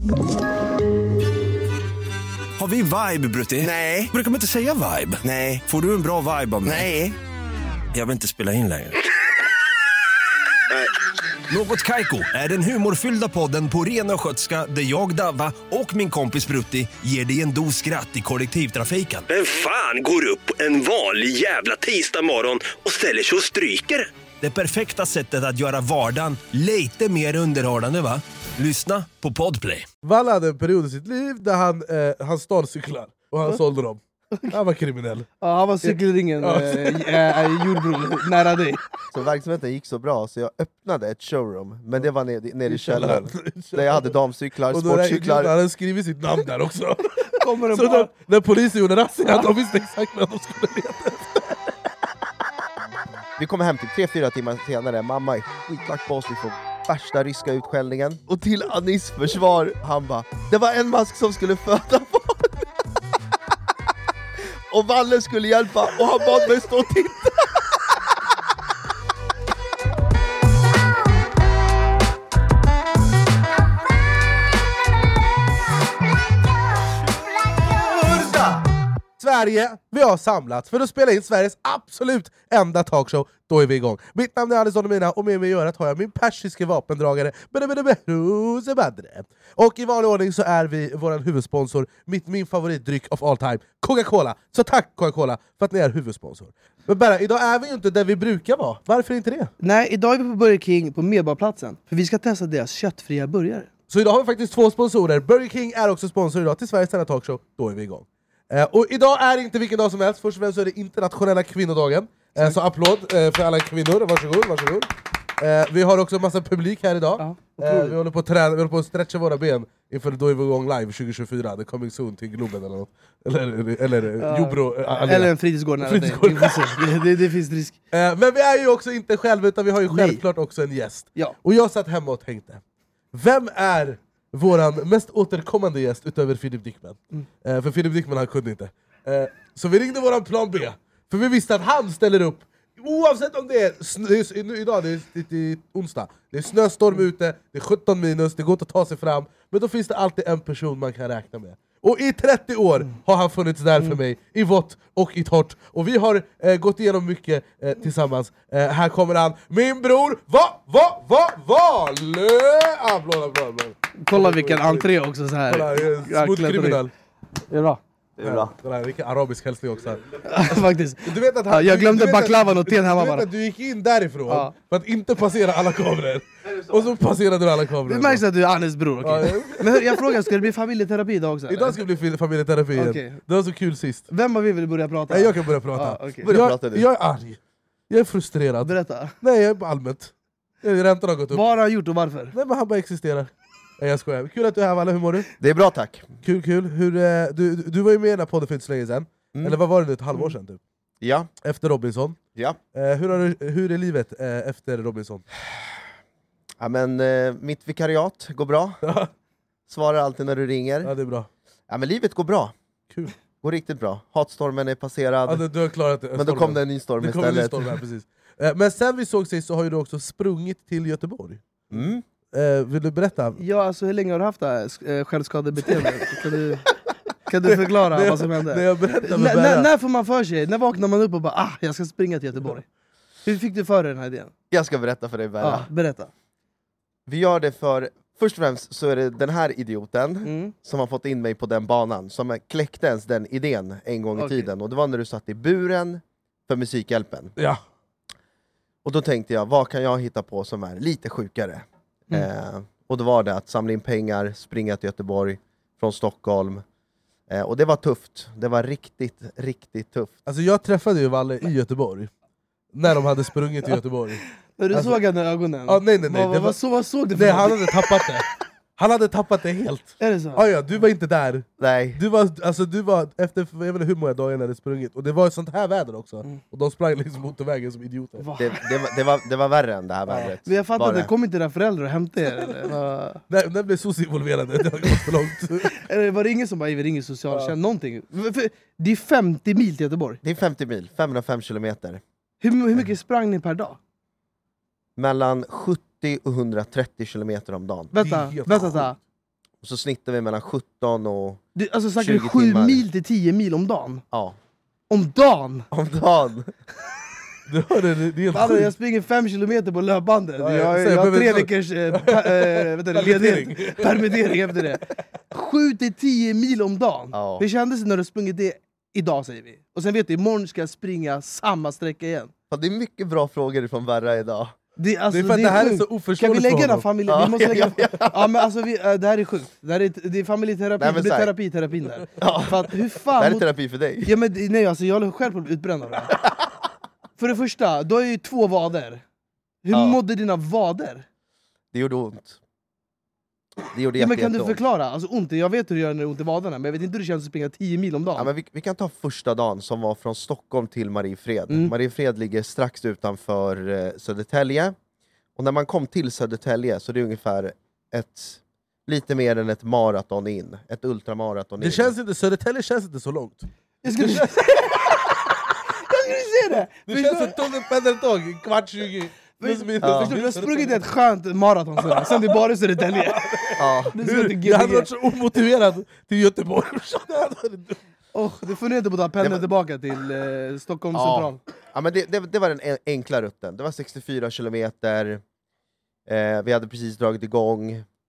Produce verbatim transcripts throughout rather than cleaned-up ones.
Har vi vibe, Brutti? Nej. Brukar man inte säga vibe? Nej. Får du en bra vibe av mig? Nej. Jag vill inte spela in längre. Något Kaiko är den humorfyllda podden på ren och skötska där jag, Davva och min kompis Brutti ger dig en dos skratt i kollektivtrafiken. Vem fan går upp en vanlig jävla tisdag morgon och ställer sig och stryker? Det perfekta sättet att göra vardagen lite mer underhållande, va? Lyssna på Podplay. Valle hade en period i sitt liv där han, eh, han stal cyklar och han sålde dem. Han var kriminell. Ja, han var cykelringen, Ja. äh, äh, Jordbro, nära dig. Så verksamheten gick så bra så jag öppnade ett showroom, men det var nere, nere i källaren. källaren. Där jag hade damcyklar, Och då där sportcyklar. han hade skrivit sitt namn där också. Kommer de Så bara... när, när polisen gjorde razzia, de visste exakt vad de skulle leta. Vi kommer hem till tre, fyra timmar senare, mamma är skitlack på oss, vi får värsta ryska utskällningen. Och till Anis försvar, han bara, det var en mask som skulle föda barn. Och Valle skulle hjälpa, och han bad mig stå och titta. Sverige, vi har samlats för att spela in Sveriges absolut enda talkshow. Då är vi igång. Mitt namn är Alice Donomina och med mig i örat har jag min persiske vapendragare Behrouz Badre. Och i vanlig ordning så är vi vår huvudsponsor, mitt, min favoritdryck of all time, Coca-Cola. Så tack Coca-Cola för att ni är huvudsponsor. Men bara, idag är vi ju inte där vi brukar vara. Varför inte det? Nej, idag är vi på Burger King på Medborgarplatsen. För vi ska testa deras köttfria burgare. Så idag har vi faktiskt två sponsorer. Burger King är också sponsor idag till Sveriges enda talkshow. Då är vi igång. Eh, och idag är inte vilken dag som helst. Först och främst så är det internationella kvinnodagen. Eh, så applåd eh, för alla kvinnor. Varsågod, varsågod. Eh, vi har också en massa publik här idag. Ja, eh, vi håller på att träna, vi håller på att stretcha våra ben inför Då är vi igång live tjugo tjugofyra. Det coming soon till Globen eller något. Eller, eller Ja. Jobro. Eh, Eller en fritidsgård nära dig. Fritidsgård. Vi får se. Det, det, det finns risk. eh, Men vi är ju också inte själva, utan vi har ju Nej. självklart också en gäst. Ja. Och jag satt hemma och tänkte, vem är våran mest återkommande gäst utöver Philip Dickman? Mm. Eh, för Philip Dickman han kunde inte. Eh, så vi ringde våran plan B, för vi visste att han ställer upp oavsett om det är, snö, det är nu, idag, det är, det, det är onsdag, det är snöstorm ute, det är sjutton minus, det går inte att ta sig fram, men då finns det alltid en person man kan räkna med. Och i trettio år mm. har han funnits där för mig, i vått och i torrt. Och vi har eh, gått igenom mycket eh, tillsammans. Eh, här kommer han, min bror, va, va, va, Valle! Applåd, applåd, applåd. Kolla vilken entré också så här. Kolla, eh, smooth kriminell. Det är bra. Det är bra. Kolla, vilken arabisk hälsning också. Faktiskt. Du vet att han, Ja, jag glömde du vet baklavan att- och teen hemma Du vet bara. att du gick in därifrån Ja. för att inte passera alla kameror. Och så passerade du alla kameror. Det märks att du är Anis bror, okej. Ja, Men hur, jag frågar, ska det bli familjeterapi idag också? eller? Idag ska det bli familjeterapi igen. Okej. Det var så kul sist. Vem av vi vill börja prata? Nej, jag kan börja prata. Ja, okej. Börja jag, prata du. jag är arg. Jag är frustrerad. Berätta. Nej, jag är bara allmänt. Räntan har gått upp. Vad har han gjort och varför? Nej, men han bara existerar. Nej, jag skojar. Kul att du är här, Valle. Hur mår du? Det är bra, tack. Kul, kul. Hur, eh, du, du var ju med i den här podden för inte så länge sedan. Mm. Eller vad var det nu? Ett halvår sedan typ. Ja, Efter Robinson. ja. Eh, hur, har du, hur är livet eh, efter Robinson? Ja, men eh, mitt vikariat går bra. Svarar alltid när du ringer. Ja, det är bra. Ja, men livet går bra. Kul. Går riktigt bra. Hatstormen är passerad. Ja, du, du har klarat det. Men då kom det en ny storm det kom en ny istället. storm här, precis. Eh, men sen vi såg sist så har ju du också sprungit till Göteborg. Mm. Eh, vill du berätta? Ja, alltså hur länge har du haft det här eh, självskadebeteendet? Kan du, kan du förklara När jag- vad som hände? När jag berättar N- med när, Berra. när får man för sig? När vaknar man upp och bara ah, jag ska springa till Göteborg? Hur fick du för dig den här idén? Jag ska berätta för dig, Berra. Ja, berätta. Vi gör det för... Först och främst så är det den här idioten Mm. som har fått in mig på den banan, som kläckte ens den idén en gång i Okej. tiden. Och det var när du satt i buren för Musikhjälpen. Ja. Och då tänkte jag, vad kan jag hitta på som är lite sjukare? Mm. Eh, och då var det att samla in pengar, springa till Göteborg från Stockholm. Eh, och det var tufft. Det var riktigt, riktigt tufft. Alltså jag träffade ju Valle i Göteborg. När de hade sprungit till Göteborg. När du Alltså- såg henne i ögonen? Ah, nej, nej, nej. Vad, det vad, var... vad, så, vad såg du för Nej, han någonting? hade tappat det. Han hade tappat det helt. Är det så? Ah, ja, du var inte där. Nej. Du var, alltså, du var efter jag vet inte hur många dagar jag hade sprungit. Och det var ett sånt här väder också. Mm. Och de sprang längs motorvägen som idioter. Va? Det, det, var, det, var, det var värre än det här vädret. Men jag fattar Var inte, kom inte dina föräldrar och hämtade er? Eller? Vad- När, när blev soc involverade? Det har gått för långt. Eller var det ingen som bara vi ringer socialtjänst? Någonting? För- för Det är femtio mil till Göteborg. Det är femtio mil, femhundrafem kilometer. Hur, hur mycket sprang ni per dag? Mellan sjuttio och hundratrettio kilometer om dagen. Det är Vänta, helt vänta, sjukt. vänta. Och så snittar vi mellan sjutton och Du, alltså snackar du tjugo sju timmar. mil till tio mil om dagen? Ja, Om dagen? om dagen. Du hör det, det är helt Alltså, sjukt. jag springer fem kilometer på löpbandet. Ja, ja. Jag, Så jag jag har behöver tre så- veckors eh, pa, eh, vet du, ledighet. Permittering efter det. sju till tio mil om dagen. Ja. Hur kändes det när du sprungit det idag, säger vi? Och sen vet du, imorgon ska jag springa samma sträcka igen. Fan, det är mycket bra frågor från Verra idag. Det, alltså, Det är för att det här är sjukt. så Kan vi oförståeligt lägga för den honom. familjen? Ja, Vi måste lägga... ja, ja, men alltså, vi, äh, det här är sjukt. Det, här är, det är familjeterapi, Nej, men det blir så här. terapi, terapin där. Ja. För att, hur Det fan... här är mot- terapi för dig. Ja, men, det- nej, alltså, jag håller själv på att bli utbränd av det här. För det första, du har ju två vader. Hur Ja. mådde dina vader? Det gjorde ont. Det gjorde Ja, men jätte, kan du jätteont. förklara? Alltså, ont, jag vet hur det gör när det är ont i vaderna, men jag vet inte hur det känns att springa tio mil om dagen. Ja, men vi, vi kan ta första dagen som var från Stockholm till Mariefred. Mm. Mariefred ligger strax utanför eh, Södertälje. Och när man kom till Södertälje så är det ungefär ett, lite mer än ett maraton in. Ett ultramaraton in. Det känns inte, Södertälje känns inte så långt. Jag skulle... jag skulle se det! Det Förstår- känns som tunnel pendeltåg, kvart tjugo. Plus minus. Ja. Förstår du, du har sprungit ett skönt maraton sådär, sen det är bara Södertälje. Ja. Du ska till Jag hade G B G. varit så omotiverad till Göteborg. Oh, du funderar inte på att ta pendeln tillbaka till eh, Stockholm Ja. central? Ja, men det, det, det var den en- enkla rutten. Det var sextiofyra kilometer. Eh, vi hade precis dragit igång.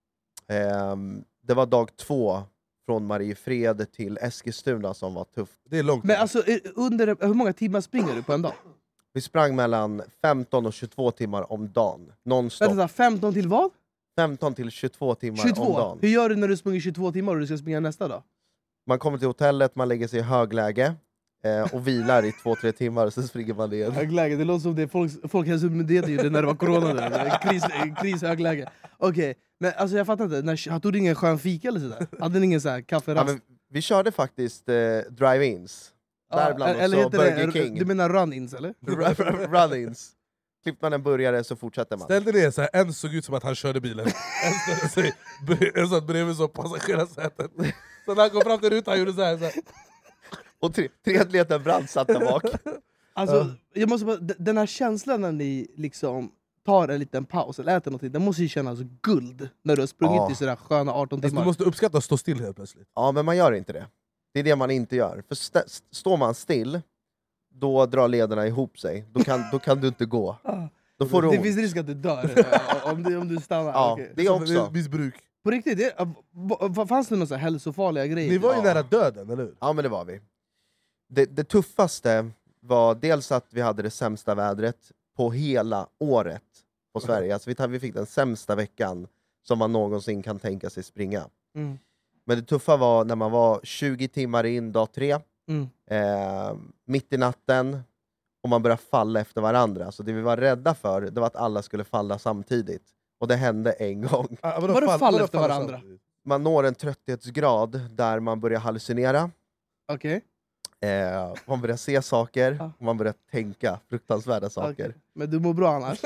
Eh, det var dag två från Mariefred till Eskilstuna som var tufft. Det är långt. Men alltså, eh, under, hur många timmar springer du på en dag? Vi sprang mellan femton och tjugotvå timmar om dagen. Nonstop. Vänta, femton till vad? femton till tjugotvå timmar om tjugotvå? dagen. Hur gör du när du springer tjugotvå timmar och du ska springa nästa dag? Man kommer till hotellet, man lägger sig i högläge eh, och vilar i två, tre timmar och sen springer man igen. Högläge, det låter som det Folks, Folkhälsomyndigheten gjorde när det var corona där. Det var Kris, kris högläge. Okej, men alltså jag fattar inte, när, tog du ingen skön fika eller sådär? Hade ni ingen så här Ja, kafferast? men vi körde faktiskt eh, drive-ins. Däribland eller också heter Burger det, King. du menar run-ins eller? Run-ins. Klipper man en burgare så fortsätter man. Ställde ner så här, en såg ut som att han körde bilen. En ställde sig, en satt bredvid så passagerarsätet. Så när han kom fram till rutan han gjorde så här. Så här. Och tre, triatleten Brant satt där bak. Alltså, jag måste bara, d- den här känslan när ni liksom tar en liten paus eller äter någonting, den måste ju kännas guld när du har sprungit Ja. i sådär sköna arton Alltså, timmar. du måste uppskatta att stå still helt plötsligt. Ja, men man gör inte det. Det är det man inte gör. För st st står man still, då drar lederna ihop sig. Då kan, då kan du inte gå. Ah. Då får du Det ont. finns risk att du dör eh, om, du, om du stannar. Ja, Okej. det är Som också. missbruk. På riktigt, det, eh, v- v- fanns det några så här hälsofarliga grejer? Ni var ju Ja. nära döden, eller hur? Ja, men det var vi. Det, det tuffaste var dels att vi hade det sämsta vädret på hela året på Sverige. Alltså vi, tar- vi fick den sämsta veckan som man någonsin kan tänka sig springa. Mm. Men det tuffa var när man var tjugo timmar in dag tre, Mm. eh, mitt i natten, och man började falla efter varandra. Så det vi var rädda för, det var att alla skulle falla samtidigt. Och det hände en gång. Ah, Vadå fall vadå efter varandra? samtidigt? Man når en trötthetsgrad där man börjar hallucinera. Okej, Eh, man börjar se saker, Ja. och man börjar tänka fruktansvärda saker. okej. Men du mår bra annars?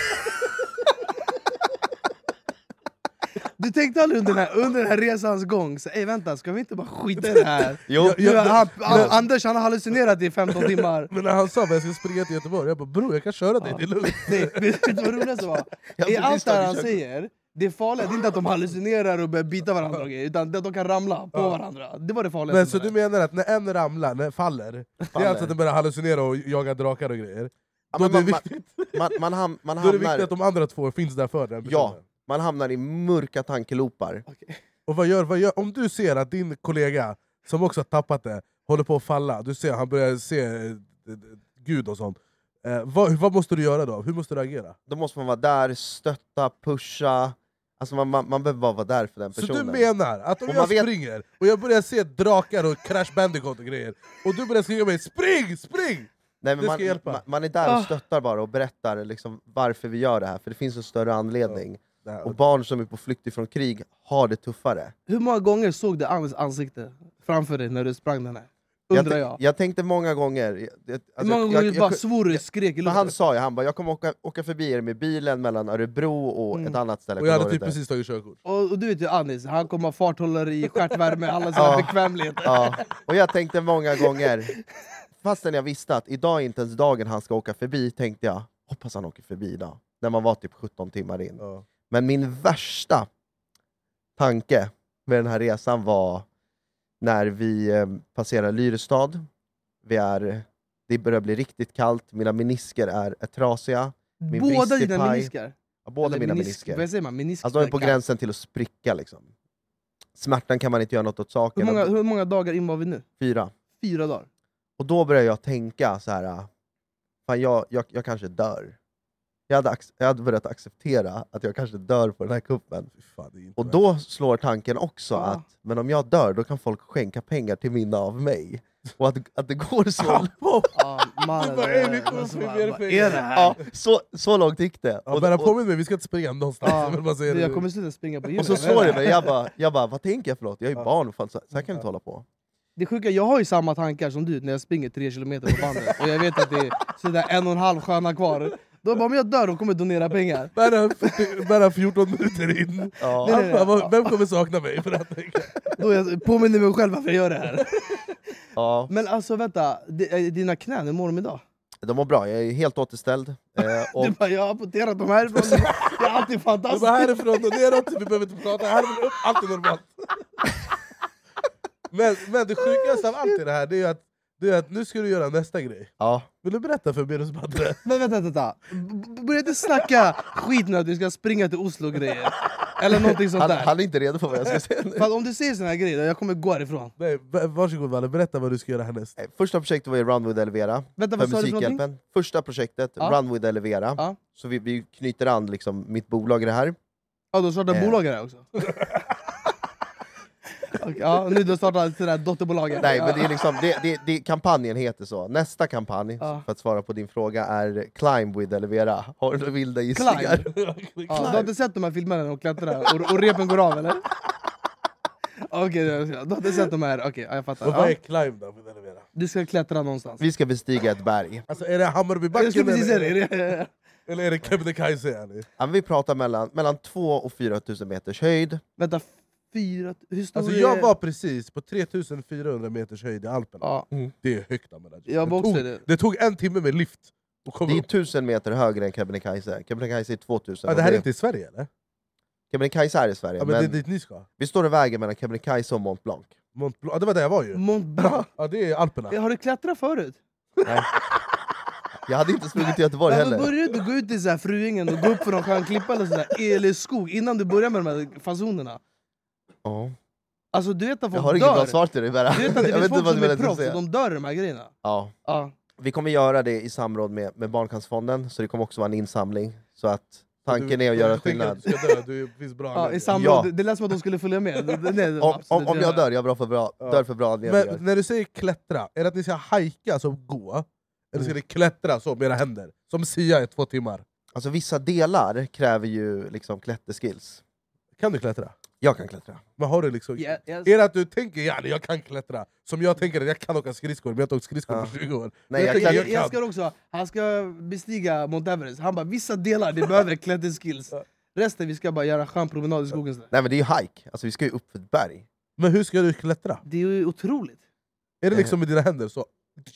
Du tänkte aldrig under den här, under den här resans gång, så, ey, vänta, ska vi inte bara skita i det här? Jo, Ja, Nu, ja, han, men- han, Anders han har hallucinerat i femton timmar. Men när han sa att jag skulle springa till Göteborg, jag bara bror jag kan köra dig, det är lugnt. Nej, vet du vad roligast var? Jag I har allt precis det här tagit han körkort. säger, det farliga det är inte att de hallucinerar och börjar bita varandra och grejer, utan att de kan ramla på Ja. varandra. Det var det Men farligaste. så med du det. menar att när en ramlar, när faller, det är Faller. alltså att den börjar hallucinera och jaga drakar och grejer? Ja, Då är men det man, viktigt, man, man, ham, man, då är det viktigt hamnar, att de andra två finns där för den Ja. personen. man hamnar i mörka tankeloopar. Okej. Och vad gör, vad gör, om du ser att din kollega, som också har tappat det, håller på att falla, du ser han börjar se eh, eh, Gud och sånt, eh, vad, vad måste du göra då? Hur måste du agera? Då måste man vara där, stötta, pusha. Alltså man, man, man behöver bara vara där för den Så personen. du menar att om Och jag man vet- springer, och jag börjar se drakar och Crash Bandicoot och grejer, och du börjar skrika mig spring, spring! Nej, men det ska man, hjälpa. man, man är där och Ah. stöttar bara och berättar liksom varför vi gör det här, för det finns en större anledning. Det här- Och barn som är på flykt ifrån krig har det tuffare. Hur många gånger såg du hans ansikte framför dig när du sprang den här? Jag, Undrar tän- jag. jag tänkte många gånger... Jag, jag, Hur alltså, många jag, gånger jag, du bara jag, svor och skrek i men luften? han sa ju, han bara, jag kommer åka, åka förbi er med bilen mellan Örebro och Mm. ett annat ställe. och jag hade kommer typ ihåg det. precis tagit körkort. Och, och du vet ju Anis, han kommer ha farthållare i stjärtvärme, alla sina Ja. bekvämligheter. Ja, och jag tänkte många gånger, fastän jag visste att idag är inte ens dagen han ska åka förbi, tänkte jag, hoppas han åker förbi idag. När man var typ sjutton timmar in. Ja. Men min värsta tanke med den här resan var när vi eh, passerar Lyrestad. Vi är, det börjar bli riktigt kallt. Mina menisker är, är trasiga. Min Båda dina vristerpaj- menisker? Ja, båda Eller mina menisk- menisker. Vad säger man? Menisk Alltså de är på gränsen till att spricka liksom. Smärtan kan man inte göra något åt saken. Hur många, hur många dagar in var vi nu? Fyra. Fyra dagar. Och då börjar jag tänka så här. Fan, jag, jag, jag kanske dör. Jag hade, ac- jag hade börjat acceptera att jag kanske dör på den här kuppen. Fan, det är inte Och värt. då slår tanken också Ah. att men om jag dör, då kan folk skänka pengar till minne av mig. Och att, att det går så, Ja, mannen, Du bara, "Ey, ni alltså, kommer få vad- mer vad pengar." är det här? ja, så, så långt gick det. Ja, Och, bara och, påminn mig, vi ska inte springa någonstans. Ja, Jag vill bara säga du, det. jag kommer sluta springa på gymmet. och så slår det mig, jag bara, jag bara vad tänker jag för något? Jag är ju Ja. barn, fan, så, så här kan vi inte hålla på. Det sjuka, jag har ju samma tankar som du när jag springer tre kilometer på bandet. Och jag vet att det är sådär en och en halv sköna kvar. Då bara, om jag dör, de kommer donera pengar. Bara, fyrtio, bara fjorton minuter in. Ja. Nej, nej, nej. Han bara, vem kommer sakna mig? För att, Då jag påminner mig själv varför jag gör det här. Ja, Men alltså vänta, di- dina knän, hur mår de idag? de mår bra, jag är helt återställd. Eh, och, Du bara, jag har amputerat dem härifrån. Det är alltid det fantastiskt. var härifrån och neråt, vi behöver inte prata. Härifrån upp, allt är normalt. Men, men det sjukaste av allt i det här, det är att, det är att nu ska du göra nästa grej. ja. Vill du berätta för Berus Badre? Men vänta, vänta. B- Börja inte snacka skit nu att du ska springa till Oslo och grejer. Eller någonting sånt Han, där. han är inte redo för vad jag ska säga nu. För att om du säger såna här grejer, jag kommer gå härifrån. Nej, v- varsågod Valle, berätta vad du ska göra härnäst. Eh, Första projektet var ju Run with Elevera. Vänta, För vad sa du för någonting? Musikhjälpen. Första projektet, Ja. Run with Elevera. Ja. Så vi, vi knyter an liksom mitt bolag i det här. Ja, du startar Eh. bolag här också. Okej, ja, nu du startar ett sådär dotterbolag. Nej, men det är liksom, det, det, det, kampanjen heter så. Nästa kampanj, Ja. för att svara på din fråga, är Climb with Elevera. Har du några vilda gissningar? Climb? Ja, du har inte sett de här filmerna när de klättrar och, och repen går av eller? Okej, du har inte sett de här, okej, ja, jag fattar. Och vad är Ja. climb då? Med Elevera? Du ska klättra någonstans. Vi ska bestiga ett berg. Alltså är det Jag skulle Hammarbybacken precis säga eller, det. det. eller är det Kebnekaise? Yani? Ja, men vi pratar mellan, mellan två och fyra tusen meters höjd. Vänta, fyra... Hur stor Alltså är- jag var precis på tre tusen fyrahundra meters höjd i Alperna. Ja, Det är högt Ahmed. jag var det, också tog, det. det tog en timme med lift att komma Det är upp. tusen meter högre än Kebnekaise. Kebnekaise är tvåtusen. Ja, och det här är det- inte i Sverige eller? Kebnekaise är i Sverige, Ja, men men det är dit ni ska. vi står i vägen mellan Kebnekaise och Mont Blanc. Mont Blanc, ja, det var där jag var ju. Mont Blanc. Ja, det är Alperna. Har du klättrat förut? Nej. Jag hade inte sprungit till Göteborg Varför heller. börjar du gå ut i så här Fruängen och gå upp för någon skön klippa eller, sådär, eller skog innan du börjar med de här fasonerna? Ja. Alltså du vet att Jag folk har inget bra dör. svar till dig bara. Du vet att det Jag finns vet inte folk vad som du är vill proffs och säga. de dör i de här grejerna. Ja. Ja. Vi kommer göra det i samråd med, med Barncancerfonden, så det kommer också vara en insamling. Så att tanken är att göra Jag tänker skillnad. att du ska dö, du finns bra Ja, i anledning. samråd, Ja. det, det lät som att de skulle följa med. Det, det, det, Om, absolut om, om jag göra. dör, jag bra för bra, Ja. dör för bra anledningar. Men när du säger klättra, är det att ni ska hajka, alltså gå? Eller ska ni klättra så med era händer? Som Sia i två timmar. Alltså vissa delar kräver ju liksom klätterskills. Kan du klättra? Jag kan klättra. Men har du liksom... Ja, jag- Är det att du tänker ja, jag kan klättra? Som jag tänker att jag kan åka skridskor, men jag har inte åkt skridskor Ja. på tjugo år. Nej, jag jag tänker, kan- Jag, jag jag kan. ska också, han ska bestiga Mount Everest. Han bara, vissa delar det behöver klätterskills. Resten vi ska bara göra en skön promenad i skogen. Nej men det är ju hike, alltså vi ska ju upp för ett berg. Men hur ska du klättra? Det är ju otroligt. Är det liksom med dina händer så?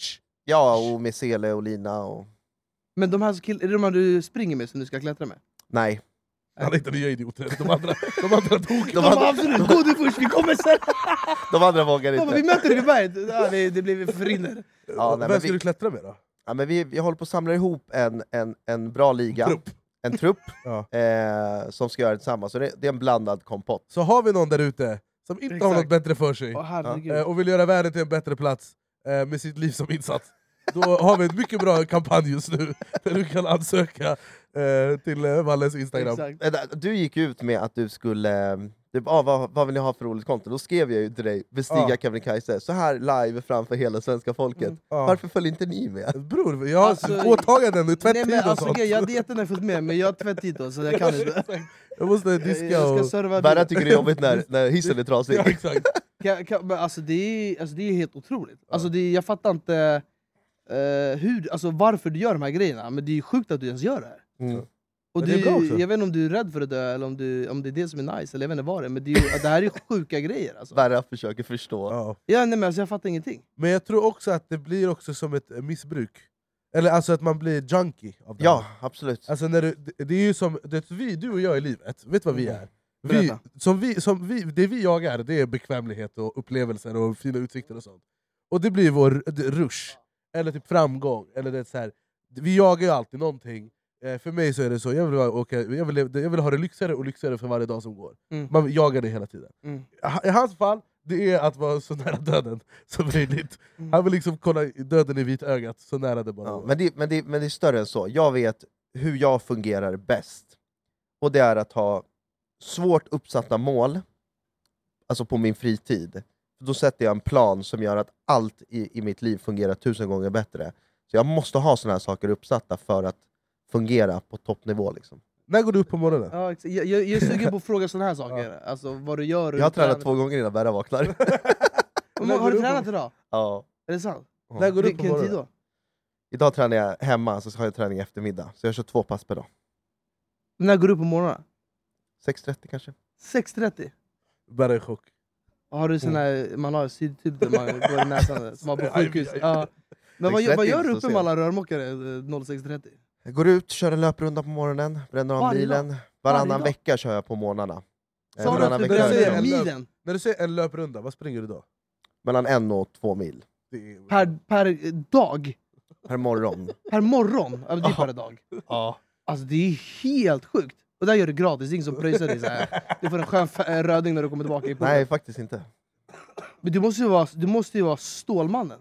Ja, och med sele och lina och... Men de här kill- är det de här du springer med som du ska klättra med? Nej. Han är inte nya idioter, de andra, de andra tog. De De bara, andra- absolut, gå du först, vi kommer sen! De andra vågar De bara, vi inte. möter dig vid berget! Ja, det, det blir förrinner. Ja, nej, Vem men ska vi- du klättra med då? Ja, men vi, vi håller på att samla ihop en, en, en bra liga. Trupp. En trupp Ja. eh, som ska göra det tillsammans. Så det, det är en blandad kompott. Så har vi någon där ute som inte har Exakt. något bättre för sig Åh herregud. eh, och vill göra världen till en bättre plats eh, med sitt liv som insats, då har vi en mycket bra kampanj just nu där du kan ansöka eh, till eh, Valles Instagram. Exakt. Eh, där- Du gick ut med att du skulle... eh, Typ, ah, vad, vad vill ni ha för roligt konto? Då skrev jag ju till dig, bestiga Ja. Kebnekaise, så här live framför hela svenska folket. Mm. Ja. Varför följer inte ni med? Bror, jag har Alltså, åtaganden, Nej, tvättid men och alltså, sånt. jag hade jättegärna följt med, men jag har tvättid då, så jag kan inte. Jag måste Jag diska ska och... serva Berra bilen. tycker det är jobbigt när, när hissen är trasig. Ja, exakt. Kan, kan, men alltså, det är, alltså det är helt otroligt. Alltså det, jag fattar inte eh, hur, alltså varför du gör de här grejerna, men det är ju sjukt att du ens gör det här. Mm. Och Men det är du, bra också. jag vet inte om du är rädd för att dö, eller om, du, om det är det som är nice, eller jag vet inte vad det är, men det, är ju, det här är ju sjuka grejer alltså. Berra försöker förstå. Ja. Ja, nej, men alltså, jag fattar ingenting. Men jag tror också att det blir också som ett eh, missbruk. Eller alltså att man blir junkie av det Ja, här. absolut. Alltså när du, det- det är ju som, det, vi, du och jag i livet, vet vad vi är? Vi, som vi, som vi, det vi jagar, det är bekvämlighet och upplevelser och fina utsikter och sånt. Och det blir vår rush, eller typ framgång, eller det är så här. Vi jagar ju alltid någonting. Eh, för mig så är det så, jag vill, åka, jag vill, jag vill ha det lyxigare och lyxigare för varje dag som går. Mm. Man jagar det hela tiden. Mm. I hans fall, det är att vara så nära döden som möjligt. Mm. Han vill liksom kolla döden i vitögat, så nära det bara Ja, går. men, det, men, det, men det är större än så. Jag vet hur jag fungerar bäst. Och det är att ha svårt uppsatta mål, alltså på min fritid. Då sätter jag en plan som gör att allt i, i mitt liv fungerar tusen gånger bättre. Så jag måste ha såna här saker uppsatta för att fungera på toppnivå. Liksom. När går du upp på morgonen? Ja, jag, jag, jag är sugen på att fråga såna här saker. Alltså vad du gör. Jag har tränat två gånger innan Berra vaknar. Men, har du tränat idag? Ja. Är det sant? Ja. När går du upp på Vilken tid morgonen? då? Idag tränar jag hemma, så har jag träning i eftermiddag. Så jag kör två pass per dag. När går du upp på morgonen? sex trettio kanske. sex trettio? Bara i chock. Har du sån här, man har sydtyp där man går i näsan, som har på sjukhus? Ja. Men vad, vad gör du uppe med alla rörmokare sex trettio? Jag går ut, kör en löprunda på morgonen, bränner av Varje milen. dag? Varannan Varje dag? vecka kör jag på morgnarna. Eh, Sa du varannan att du vecka började kör säga jag milen? När du säger en löprunda, vad springer du då? mellan en och två mil Det är... Per, per dag? per morgon. Per morgon? Ja, det är per dag. Ja. Alltså det är helt sjukt. Och där gör du gratis, det är ingen som pröjsar dig så här. Du får en skön f- röding när du kommer tillbaka i poolen. Nej, faktiskt inte. Men du måste ju vara, du måste ju vara Stålmannen.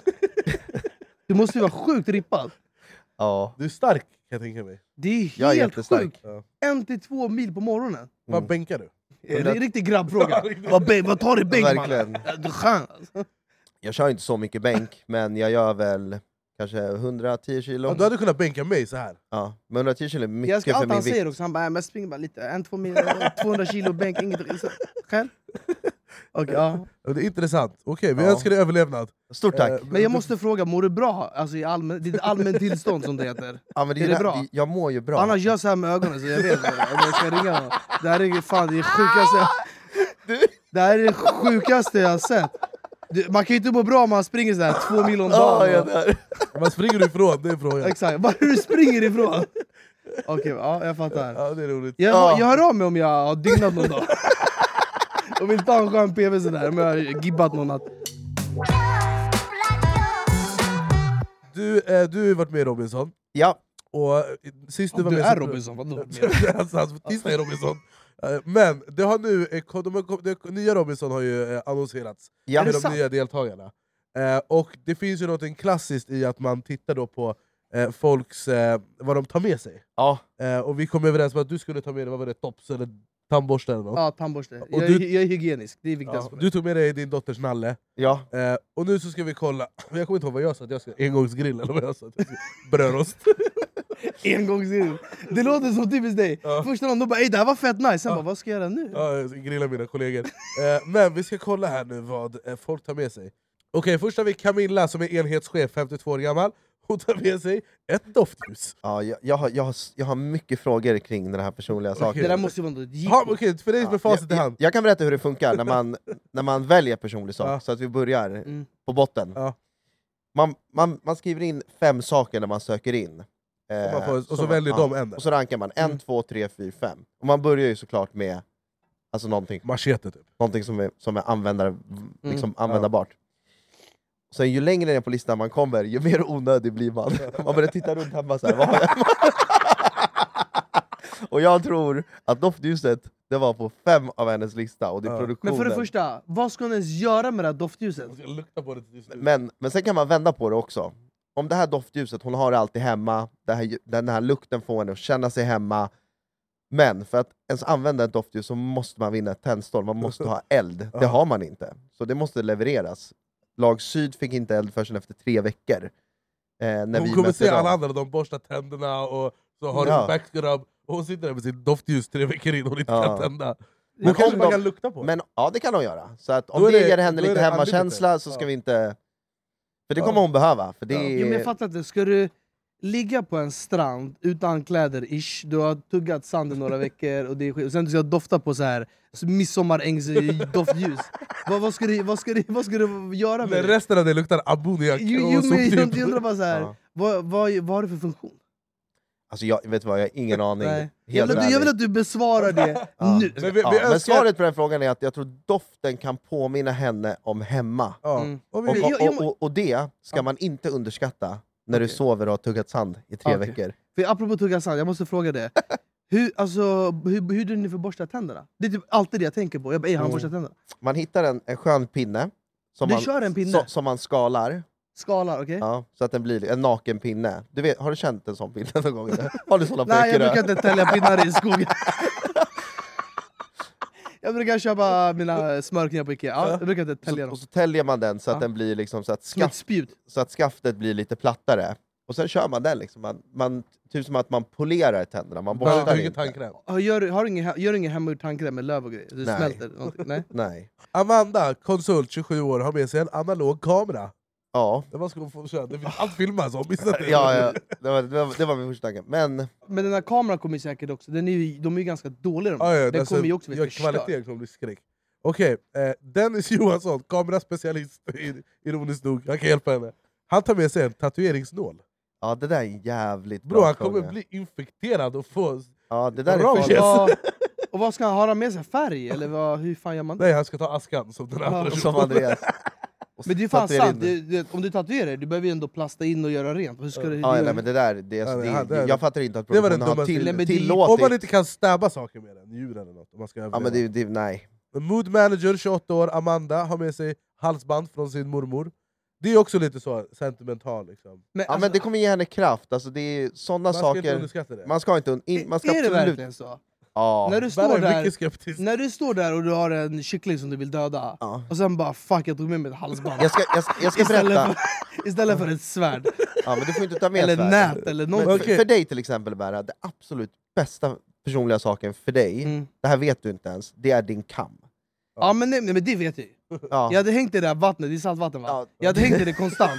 Du måste ju vara sjukt rippad. Ja. Du är stark, kan jag tänka mig. Det är Jag är helt jättestark. sjukt. Ja. En till två mil på morgonen. Vad Mm. bänkar du? Det är en riktig grabbfråga. vad, bä- vad tar du i bänk Verkligen. mannen? Du är skön alltså. Jag kör inte så mycket bänk, men jag gör väl kanske hundratio kilo. Ja, du hade kunnat bänka mig så här. Ja, men hundratio kilo är Jag mycket ska för allt min han vikt. säger också, han bara, "Äh, men jag springer bara lite, en, två mil, tvåhundra kilo bänk, inget själv." Okej, ja. Ja, det är intressant. Okej, vi Ja. önskar dig överlevnad. Stort tack. Eh, Men jag måste fråga, mår du bra? Alltså i allmän, ditt allmän tillstånd som det heter. Ja, men det är är det det bra? Jag mår ju bra. Annars gör jag så här med ögonen så jag vet om jag ska ringa någon. Det här är fan det sjukaste. Det här är det sjukaste jag har sett. Du, man kan ju inte må bra om man springer så här två mil om Ja, dagen. ja, där. Vad springer du ifrån? Det är frågan. Exakt, bara hur du springer ifrån. Okej, ja jag fattar. Ja, det är roligt. Jag, Ja. jag hör av mig om jag har dygnat någon dag. Och vill ta en skön P V sådär, om jag har gibbat någon natt. Du, eh, du har varit med i Robinson. Ja, Och eh, sist du var Du med är så- Robinson, vadå? alltså, alltså, tisdag är Robinson. Eh, Men det har nu, eh, kom- de har, kom- det, nya Robinson har ju eh, annonserats ja. Är det med de sant? nya deltagarna. Eh, och det finns ju något klassiskt i att man tittar då på eh, folks, eh, vad de tar med sig. ja. Eh, och vi kom överens om att du skulle ta med dig, vad var det, tops eller tandborste eller något? Ja, tandborste. Och Jag, är- du- jag är hygienisk, det är viktigast Ja, för mig. du tog med dig din dotters nalle. ja. Eh, och nu så ska vi kolla, jag kommer inte ihåg vad jag sa, att jag ska engångsgrill eller vad jag sa, att jag ska brödrost. Engångsgrill. Det låter som typiskt dig. Ja. Första dagen de bara ey det här var fett nice, sen Ja. bara vad ska jag göra nu? Ja, jag ska grilla mina kollegor. Eh, men vi ska kolla här nu vad eh, folk tar med sig. Okej, först har vi Camilla som är enhetschef, femtiotvå år gammal. Hon tar med sig ett doftljus. ja jag, jag, har, jag, har, jag har mycket frågor kring den här personliga saken. Det där måste ju vara något jippo. Ha, okej, för dig med facit i jag, hand. jag, jag kan berätta hur det funkar när man, när man väljer personlig sak, Ja. så att vi börjar Mm. på botten. Ja. Man, man, man skriver in fem saker när man söker in. Eh, Och man får- och så som- väljer ja, de en där. Och så rankar man en, Mm. två, tre, fyra, fem. Och man börjar ju såklart med alltså någonting, Machete typ. någonting som är, som är användare, liksom användarbart. Sen ju längre ner på listan man kommer, ju mer onödig blir man. Man börjar titta runt hemma så här, vad har jag? Och jag tror att doftljuset, det var på fem av hennes lista, och det är Ja. produktionen. Men för det första, vad ska hon ens göra med det här doftljuset? Jag ska lukta på det tills nu. Men, men sen kan man vända på det också. Om det här doftljuset, hon har det alltid hemma, det här, den här lukten får henne att känna sig hemma. Men för att ens använda ett doftljus så måste man vinna ett tändstånd, man måste ha eld. Det Ja. har man inte. Så det måste levereras. Lag Syd fick inte eld förrän efter tre veckor. Eh, när Hon vi kommer mötte se dem. alla andra, de borstar tänderna och så har Ja. de backscrub. Och hon sitter där med sitt doftljus tre veckor in och inte Ja. kan tända. Men Men kanske om man de- kan lukta på det. Men ja, det kan hon göra. Så att om Då är det, det- ger henne då är lite det hemmakänsla unlimited. så ska Ja. vi inte... För det Ja. kommer hon behöva. För det Ja. är... Jo, men jag fattar inte, ska du ligga på en strand utan kläder ish, du har tuggat sand i några veckor och, det är skit, och sen du ska dofta på så här midsommarängs doftljus. vad, vad, ska du, vad, ska du, vad ska du göra med Men det? resten av det luktar ammoniak Jo, och jo, men jag, soptipp. jag undrar bara så här, Ja. vad, vad, vad har det för funktion? Alltså jag vet vad, jag har ingen aning. Nej. Jag, Helt vill att du, jag vill ärligt. att du besvarar det Ja. nu. Men vi, Ja, vi men önskar... svaret på den frågan är att jag tror doften kan påminna henne om hemma. Ja. Mm. Och Och, vi, jag- jag- och, och, och det ska man inte underskatta när du Okej. sover och har tuggat sand i tre Okej. veckor. För apropå tugga sand, jag måste fråga det. Hur, alltså, hur, hur är ni för att borsta tänderna? Det är typ alltid det jag tänker på. Jag bara, ej, han Mm. borstar tänderna. Man hittar en, en skön pinne som, Du man, kör en pinne? så, som man skalar. Skalar, okej? Ja, så att den blir en naken pinne. Du vet, har du känt en sån pinne någon gång? eller? Har du såna på Nej, jag Ekerö? brukar inte tälja pinnar i skogen. Jag brukar köpa mina smörkningar på Ikea. Ja, jag brukar inte tälja Så, dem. och så täljer man den så att Ja. den blir liksom så att, Som ett skaft, spjut. så att skaftet blir lite plattare. Och sen kör man den liksom. Man, man, typ som att man polerar tänderna. Man du har borstar ingen inte. tandkräm. Har- Gör, du- har du ingen, gör du ingen hemmagjord tandkräm med löv och grejer? Du Nej. smälter någonting? Nej? Nej. Amanda, konsult, tjugosju år, har med sig en analog kamera. Ja. Det var ska hon få köra. Det vill allt filmas om, visst inte? Ja, ja. Det, var, det, var, det var min första tanke. Men Men den här kameran kommer ju säkert också, den är ju, de är ju ganska dåliga de. Ja, ja, Den alltså, kommer ju också bli ja, förstörd. kvaliteten kommer bli skräck. Okej, eh, Dennis Johansson, kameraspecialist, i- ironiskt nog, jag kan hjälpa henne. Han tar med sig en tatueringsnål. ja, det där är jävligt Bro, bra. han kommer Konge. bli infekterad och få... Ja, det där Bra. är Och för vad, och vad ska han ha med sig? Färg? Eller vad, hur fan gör man det? Nej, han ska ta askan som den andra. Ja. som Andreas. Och Men det är fan tatuera sant, in- det, det, om du tatuerar dig, du behöver ju ändå plasta in och göra rent. Hur ska du, Ja, du nej, men det där, det, är- Ja, det, det- det- jag fattar inte att det var den produktionen har dummaste- till, Nej, men det- tillåtit... Om man inte kan stabba saker med den, djur eller något. Om man ska Ja, överleva. men det, det, nej. Mood manager, tjugoåtta år, Amanda, har med sig halsband från sin mormor. Det är också lite så sentimental liksom. men, Ja, alltså, men det kommer ge henne kraft, alltså, det är sådana Man ska inte saker... underskatta det. Man ska inte... un- In, man ska är det absolut... verkligen så? Ja. När du, Bara står är där, mycket skeptisk. när du står där och du har en kyckling som du vill döda, Ja. och sen bara fuck jag tog med mig ett halsband. Jag ska, jag ska, jag ska istället, berätta... för, istället för ett svärd. Ja, men du får inte ta med Eller svärd. nät eller Men någonting. för, Okej. för dig till exempel, Berra, det absolut bästa personliga saken för dig, Mm. det här vet du inte ens, det är din kam. Ja men, nej, men det vet jag ju. Ja. Jag hade hängt i det där vattnet, det är saltvatten va? Ja. Jag hade hängt i det konstant.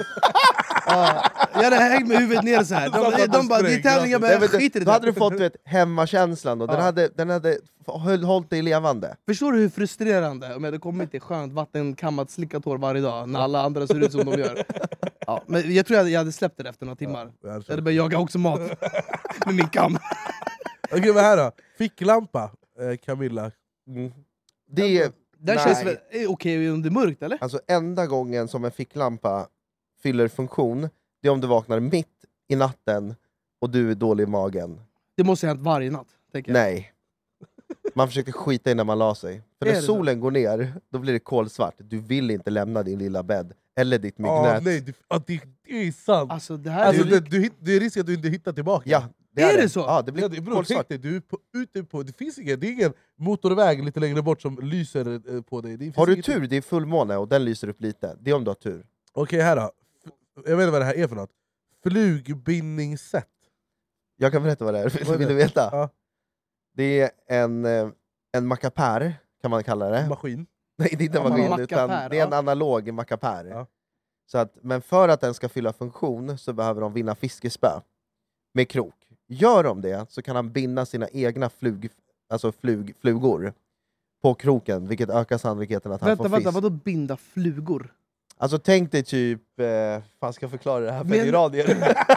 Ja, jag hade hängt med huvudet ner så här. De, de, de bara, det är tävling, jag bara, Nej, jag men du- skiter i då hade det. du fått du vet, hemmakänslan, och den Ja. hade, den hade höll, hållit dig levande. Förstår du hur frustrerande om jag hade kommit till skönt vattenkammat slickat hår varje dag när alla andra ser ut som de gör? Ja, men jag tror jag hade, jag hade släppt det efter några timmar. Ja, Jag hade börjat jaga också mat med min kam. Okej, vad här då? Ficklampa, eh, Camilla. Mm. Det är, Den nej. känns väl är okej om det är mörkt eller? Alltså enda gången som en ficklampa fyller funktion, det är om du vaknar mitt i natten och du är dålig i magen. Det måste ha hänt varje natt. Tänker jag. Nej. Man försökte skita innan man la sig. För Är när det så? solen går ner, då blir det kolsvart. Du vill inte lämna din lilla bädd, eller ditt Ah, myggnät. nej, det, ah, det, det är sant! Alltså det här Alltså, är det, du, hitt- det är risk att du inte hittar tillbaka. Ja, det Är är, det så? Ja, det blir Ja, det beror, kolsvart. tänk dig, du är på, ute på, det finns ingen, det är ingen motorväg lite längre bort som lyser eh, på dig. Det finns Har du ingenting. tur, det är fullmåne och den lyser upp lite. Det är om du har tur. Okej, här då. F- Jag vet inte vad det här är för något. Flugbindningssätt. Jag kan berätta vad det är, Vad är vill det? du veta? Ja. Det är en, eh, en mackapär, kan man kalla det. Maskin. Nej, det är inte en Ja, maskin, mackapär, utan det är en ja. analog mackapär. Ja. Så att, men för att den ska fylla funktion så behöver de vinna fiskespö med krok. Gör de det så kan han binda sina egna flug, alltså flug, flugor på kroken, vilket ökar sannolikheten att han Vänta, får vänta, fisk. vadå binda flugor? Alltså tänk dig typ, eh, fan ska jag förklara det här för Men- en iranier?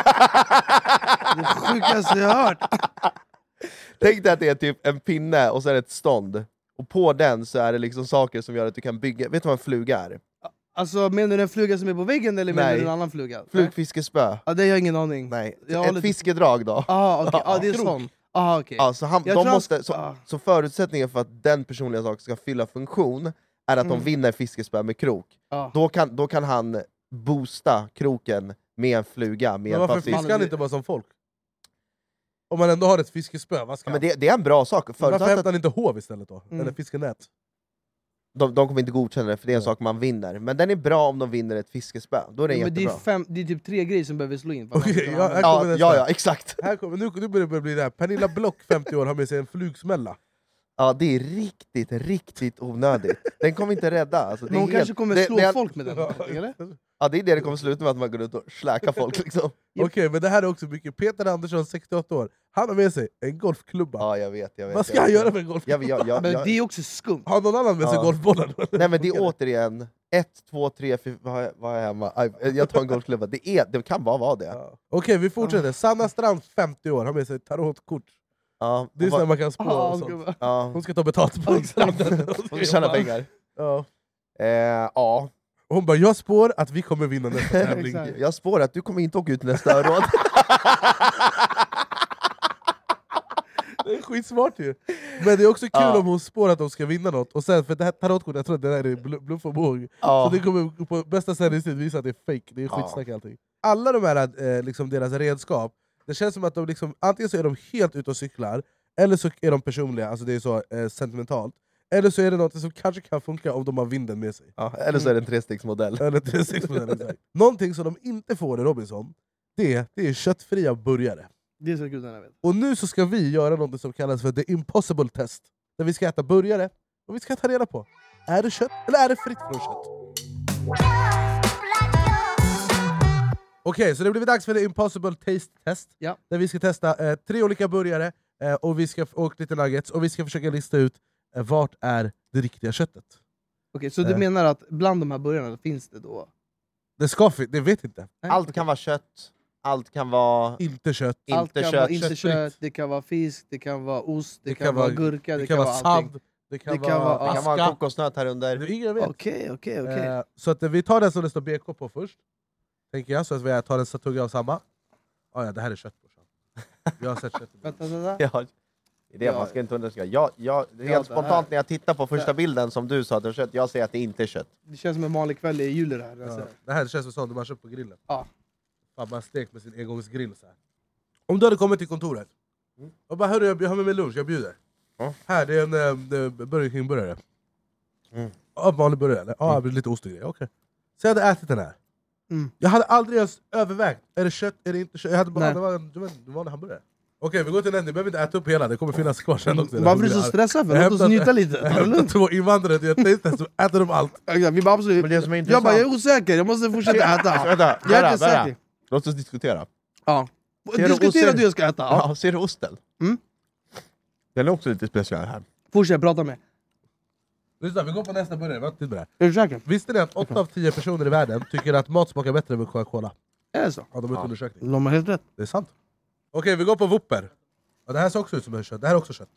Det sjukaste jag har hört! Tänk dig att det är typ en pinne och så är det ett stånd. Och på den så är det liksom saker som gör att du kan bygga, vet du vad en fluga är? Alltså menar du en fluga som är på väggen eller menar Nej. du en annan fluga? Flugfiskespö? Ja, det har jag ingen aning. Nej, Jag har ett lite- fiskedrag då? Aha, okej. Ja, Ja, det är krok. sån. Aha, okej. Ja, så, han, Jag de tror han- måste, så, ah. så förutsättningen för att den personliga saken ska fylla funktion är att Mm. de vinner fiskespö med krok. Ja. Då kan, då kan han boosta kroken med en fluga. Med Men en varför fast fisk. fiskar han inte bara som folk? Om man ändå har ett fiskespö, vad ska Ja, men det, det är en bra sak. Varför Förutsatt hämtar att han inte hov istället då? Mm. Eller fiskenät? de, de kommer inte godkänna det, för det är en Nej. sak man vinner. Men den är bra om de vinner ett fiskespö. Då är den Men det, är jättebra. fem, det är typ tre grejer som behöver slå in. för att man ska Okej, kunna ja, använda- här kommer Ja, nästa. ja, ja, exakt. Här kommer, nu, nu börjar det bli det här. Pernilla Block, femtio år, har med sig en flugsmälla. Ja, det är riktigt, riktigt onödigt. Den kommer inte rädda. Alltså, det Men är hon helt- kanske kommer det, slå det, folk med den, eller? Ja, det är det det kommer sluta med, att man går ut och släkar folk liksom. Okej, men det här är också mycket. Peter Andersson, sextioåtta år, han har med sig en golfklubba. Ja, jag vet, jag vet. Vad ska jag han vet. göra med en golfklubba? Jag, jag, jag, Men jag, det är också skumt. Har någon annan med sig Ja. golfbollar? nej men det är återigen, ett, två, tre, fyra, vad är- vad är hemma? Aj, Jag tar en golfklubba. Det, är, det kan bara vara det. Ja. Okej, vi fortsätter. Sanna Strand, femtio år, har med sig tarotkort. Ja, Det är och så vad- man kan spå Ja, och sånt. gubbar. ja. Hon ska ta betalt på stranden. Hon ska tjäna pengar. Ja. Eh, ja. Och hon bara, jag spår att vi kommer vinna nästa tävling. Exakt. Jag spår att du kommer inte åka ut nästa råd. Det är skitsmart ju. Men det är också kul Ja. om hon spår att de ska vinna något. Och sen, för det här tarotkortet, jag tror att det där är bl- bluff och båg. Ja. Så det kommer på bästa sändningstid visa att det är fake. Det är Ja. skitsnack allting. Alla de här, eh, liksom deras redskap, det känns som att de liksom, antingen så är de helt ute och cyklar, eller så är de personliga, alltså det är så eh, sentimentalt. Eller så är det något som kanske kan funka om de har vinden med sig. Ja, eller så är det en trestegsmodell. Eller tre sex modell, exakt. Någonting som de inte får i Robinson, det, det är köttfria burgare. Det är så gudarna vet. Och nu så ska vi göra något som kallas för the impossible test. Där vi ska äta burgare, och vi ska ta reda på, är det kött eller är det fritt från kött? Okej, så det blir dags för the impossible taste test. Ja. Där vi ska testa eh, tre olika burgare eh, och, vi ska, och lite nuggets, och vi ska försöka lista ut eh, vart är det riktiga köttet. Okej, så du Eh. menar att bland de här burgarna finns det då? Det ska fi- det vet inte. Nej, Allt okej. kan vara kött, allt kan vara Inte kött. Allt inte kan kött. vara inte köttfritt. kött, det kan vara fisk, det kan vara ost, det, kan, vara gurka, det, det kan vara allting. sand, det kan Det vara kan vara- Det kan vara en aska. kokosnöt här under. Det- Ingen vet. Okej, okej, okej. Eh, så att eh, vi tar den som det står B K på först. Tänker jag, så att vi tar en tugga av samma. Ah, ja, det här är kött, brorsan. Jag har sett kött. Vänta, vänta. Ja, det är det, man ska inte undersöka. Jag, jag, helt det här- spontant när jag tittar på första det- bilden som du sa att det var kött, jag säger att det inte är kött. Det känns som en vanlig kväll i juli det här. Ja. Alltså. Det här känns som sånt man köper på grillen. Ja. Fan, man stekt med sin engångsgrill så här. Om du hade kommit till kontoret och bara, hörru, jag har med mig lunch, jag bjuder. Ja. Här, det är en äh, Burger King-burgare. Mm. Ja, vanlig burgare, eller? Ja, mm. lite ost och grejer, okej. Så jag hade ätit den här. Mm. Jag hade aldrig ens övervägt, är det kött, är det inte kött? Jag hade bara, Nej. det var en, det var en vanlig hamburgare. Okej, vi går till den, ni behöver inte äta upp hela, det kommer finnas kvar sen också. Varför är du så stressad? För? Jag Låt oss hämtar- njuta lite. Jag Ta det hämtar lugnt. två invandrare till ett taste-test, så äter de allt. Exakt, vi bara absolut. Men det som är Jag intressant... bara, jag är osäker, jag måste fortsätta äta. Vänta, Jag är Berra, inte Berra. säker. Låt oss diskutera. Ja. Ser du- Diskutera ser- du jag ska äta. Ja. Ja, ser du osten? Mm. Den är också lite speciell här. Fortsätt prata med. Lyssna, vi går på nästa burgare, vänta till med det här. Är du säker? Visste ni att åtta av tio personer i världen tycker att mat smakar bättre med Coca-Cola? Är det så? Ja, de har gjort undersökning. De har helt rätt. Det är sant. Okej, vi går på Whopper. Ja, det här ser också ut som en kött. Det här är också kött.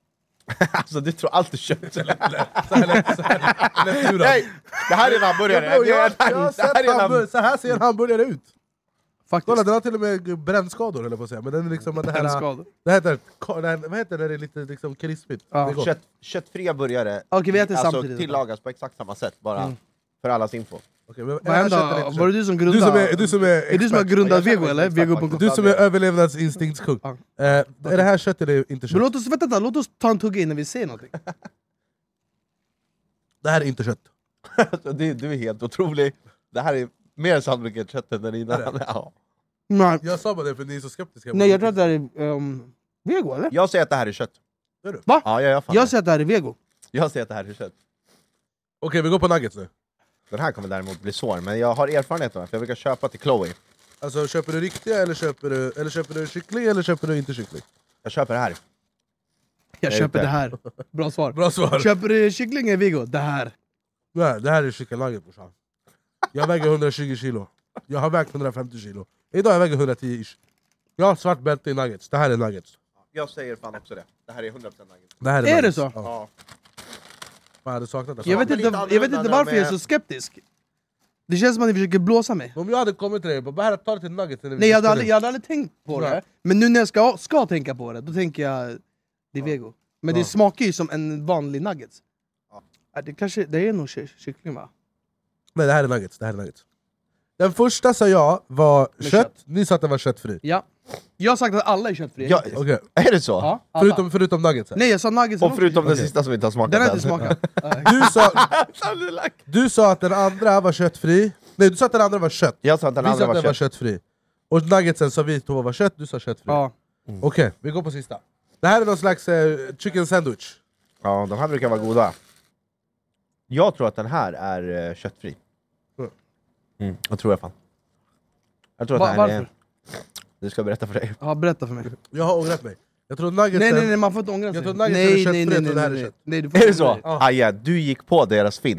Alltså du tror allt är kött. Så här lätt, så här lätt lurad. Nej! Det här är en hamburgare! Jag, jag, Det här- jag har det sett här är en hamburgare. ham- Så här ser en hamburgare ut. Faktiskt. Kolla, den har till och med brännskador, eller på att säga. Men den är liksom det här, Brännskador. det heter, det här, vad heter det när det är lite liksom krispigt? Ja. Det är gott. Kött, köttfria burgare Okej, vi äter alltså, samtidigt. tillagas på exakt samma sätt, bara Mm. för allas info. Okej, men Vad är hände? köttet inte Var det kött? du som Du grundade? som är, du som är, Är du som har expert. grundat Jag känner vego mig eller? exakt Vego faktiskt. punkt com. Du som är överlevnadsinstinktkung. Ja. Eh, är det här kött eller inte kött? Men låt oss, vänta, låt oss ta en tugga innan vi säger någonting. Det här är inte kött. Alltså, det, du är helt otrolig. Det här är mer sannolikt än köttet än innan. Är det? Ja. Nej, Jag sa bara det för ni är så skeptiska. nej jag tror att det här är um, vego eller? Jag säger att det här är kött. Är du? Va? Ja, jag, jag, Jag säger att det här är vego. jag säger att det här är kött. Okej, vi går på nuggets nu. Den här kommer däremot bli svår, men jag har erfarenhet av det, för jag brukar köpa till Chloe. Alltså, köper du riktiga eller köper du, eller köper du kyckling eller köper du inte kyckling? Jag köper det här. Jag Jag är köper ute. det här. Bra svar. Bra svar. Köper du kyckling eller vego? Det här. Nej, det här är chicken nugget, brorsan. Jag väger hundratjugo kilo. Jag har vägt hundrafemtio kilo. Idag jag väger hundratio ish. Jag har svart bälte i nuggets. Det här är nuggets. Jag säger fan också det. Det här är hundra procent nugget. Det här är, Är det nuggets. så? Ja. Ja. Fan, jag hade saknat det. Jag vet men inte, lite jag vet inte annorlunda varför jag är med- så skeptisk. Det känns som att ni försöker blåsa mig. Om jag hade kommit till dig och bara ta det till nuggets. Nej, jag hade, aldrig, jag hade aldrig tänkt på Nej. det. Men nu när jag ska, ska tänka på det, då tänker jag det är vego. Men det Ja. smakar ju som en vanlig nuggets. Ja. Ja, det, kanske, det är nog ky- kyckling va? Nej, det här är nuggets. Det här är nuggets. Den första sa jag var Med kött. kött. Ni sa att den var köttfri. Ja. Jag har sagt att alla är köttfria. Ja, Okej. är det så? Ja, alla. Förutom, förutom nuggets. Nej, jag sa nuggets. Och förutom den Okej. sista som vi inte har smakat Den har än. inte smakat. Du sa, Sannolikt. du sa att den andra var köttfri. Nej, du sa att den andra var kött. Jag sa att den Vi sa andra att var den var kött. köttfri. Och nuggetsen sa vi två var kött, du sa köttfri. Ja. Okej, vi går på sista. Det här är någon slags eh, chicken sandwich. Ja, de här brukar vara goda. Jag tror att den här är eh, köttfri. Mm. Mm, jag tror jag fan. Jag tror att Va- det här varför? är... Det ska jag berätta för dig. Ja, berätta för mig. Jag har ångrat mig. Jag tror nuggetsen... Nej, nej, nej, man får inte ångra sig. Jag tror nuggets är nej, köttfritt nej, nej, och det här är nej, kött. nej, du får Är det inte så? ångra dig. Ja. Ah, ja, du gick på deras fint.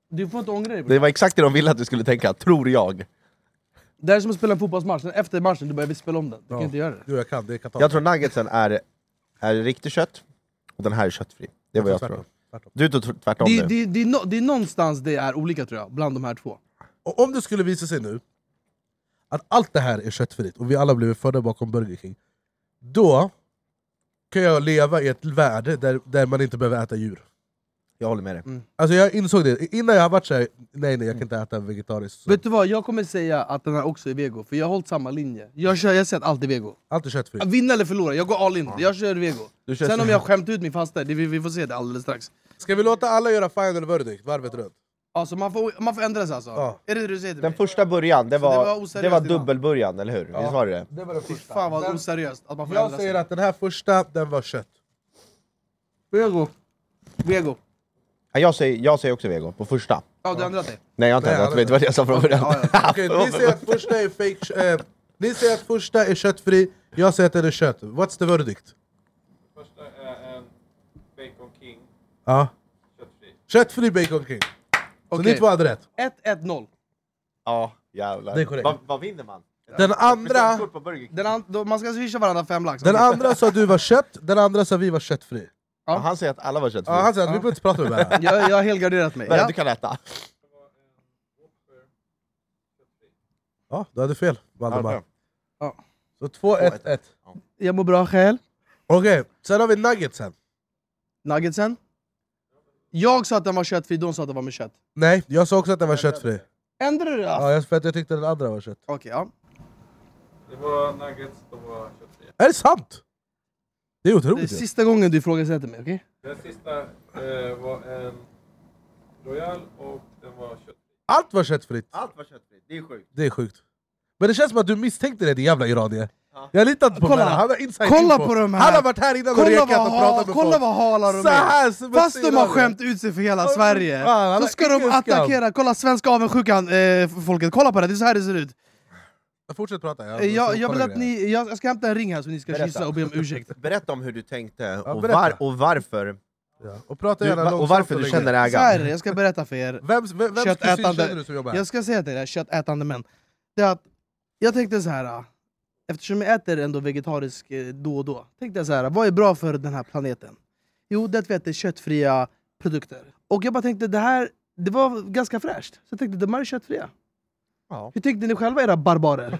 Du får inte ångra dig. Det var exakt det de ville att du skulle tänka, tror jag. Det är som att spela en fotbollsmatch. Efter matchen du börjar spela om den. Du Ja. kan inte göra det. Jo, jag kan, det är Qatar. Jag tror nuggetsen är, är riktigt kött, och den här är köttfri. Det är vad jag tvärtom. tror. Tvärtom. Du tror tvärtom Det, nu. det, det, är no, det är någonstans det är olika tror jag, bland de här två. Och om det skulle visa sig nu att allt det här är köttfritt och vi alla blivit födda bakom Burger King, då kan jag leva i ett värld där, där man inte behöver äta djur. Jag håller med dig. Mm. Alltså jag insåg det, innan jag har varit såhär, nej nej jag kan inte äta vegetariskt. Så. Vet du vad, jag kommer säga att den här också är vego, för jag har hållit samma linje. Jag, kör, jag säger att allt är vego. Allt är köttfritt. Vinna eller förlora, jag går all in. Jag kör vego. Du kör Sen så om här. jag skämt ut min fasta, det, vi, vi får se det alldeles strax. Ska vi låta alla göra final verdict, varvet runt? Alltså man får, man får ändra sig alltså. Ja. Är det det du säger till Den mig? första början, det Så det var, var det oseriöst var innan. dubbelbörjan, eller hur? Visst var det det? Det var det Fy första. fan vad Den- oseriöst att man får Jag ändra säger sig. att den här första, den var kött. Vego. Vego. Ja, jag, säger, jag säger också vego, på första. Ja, du ändrat dig. Nej, jag har inte Nej, ändrat, han- vet du vad jag sa från början? Ja, ja. Okej, ni säger att första är fake, eh, ni säger att första är köttfri, jag säger att den är kött. What's the verdict? Första är en Bacon King, Ja. köttfri. Köttfri Bacon King. Så Okej. ni två hade rätt. ett ett noll. Ja, jävlar. Det är korrekt. Vad, vad vinner man? Den andra, Kort på Burger King. Den an- då, man ska swisha varandra fem lax. den andra sa du var kött, den andra sa vi var köttfri. Ja, han säger att alla var köttfria. Ja, han säger att vi behöver inte prata med varandra. Jag, jag har helgarderat mig. Men Ja. du kan äta. Ja, du hade fel, Valdemar. Ja, Ja. Så två ett ett. Jag mår bra själv. Okej, sen har vi nuggetsen. Nuggetsen. Jag sa att den var köttfri, de sa att den var med kött. Nej, jag sa också att den var köttfri. Ändrar du det? Ja, jag- för att jag tyckte den andra var kött. Okej, ja. Det var nuggets, de var köttfria. Är det sant? Det är Det är otroligt. ju. sista gången du ifrågasätter mig, okej? Den sista eh, var en Royal och den var köttfri. Allt var köttfritt. Allt var köttfritt, det är sjukt. Det är sjukt. Men det känns som att du misstänkte det, din jävla iranier. Jag litar inte på Kolla. Berra, han har inside Kolla info. på de här. Han har varit här innan och Kolla rekat vad, och pratat ha, med kolla folk. vad halar de Så här, är! som Fast ett de har iranier. skämt ut sig för hela Ja, Sverige, fan, han så har ska de ingen skam. attackera. Kolla svenska avundsjukan, eh, folket. Kolla på det, det är så här det ser ut. Fortsätt prata. Jag, jag, jag vill att ni, jag, jag ska hämta en ring här så ni ska Berätta. kyssa och be om ursäkt. Berätta om hur du tänkte, och, berätta. var, och varför. Ja. Och, prata Du, gärna va- långsamt och varför och du länge. känner Så här är ägaren. det, jag ska berätta för er. Vems, vem, vems Köttätande- kusin känner du som jobbar här? Jag ska säga till er, köttätande män. Det är att jag tänkte så här. ah, Eftersom jag äter ändå vegetarisk eh, då och då, tänkte jag så här, vad är bra för den här planeten? Jo, det är att vi äter köttfria produkter. Och jag bara tänkte, det här det var ganska fräscht. Så jag tänkte, de här är köttfria. Ja. Hur tänkte ni själva, era barbarer?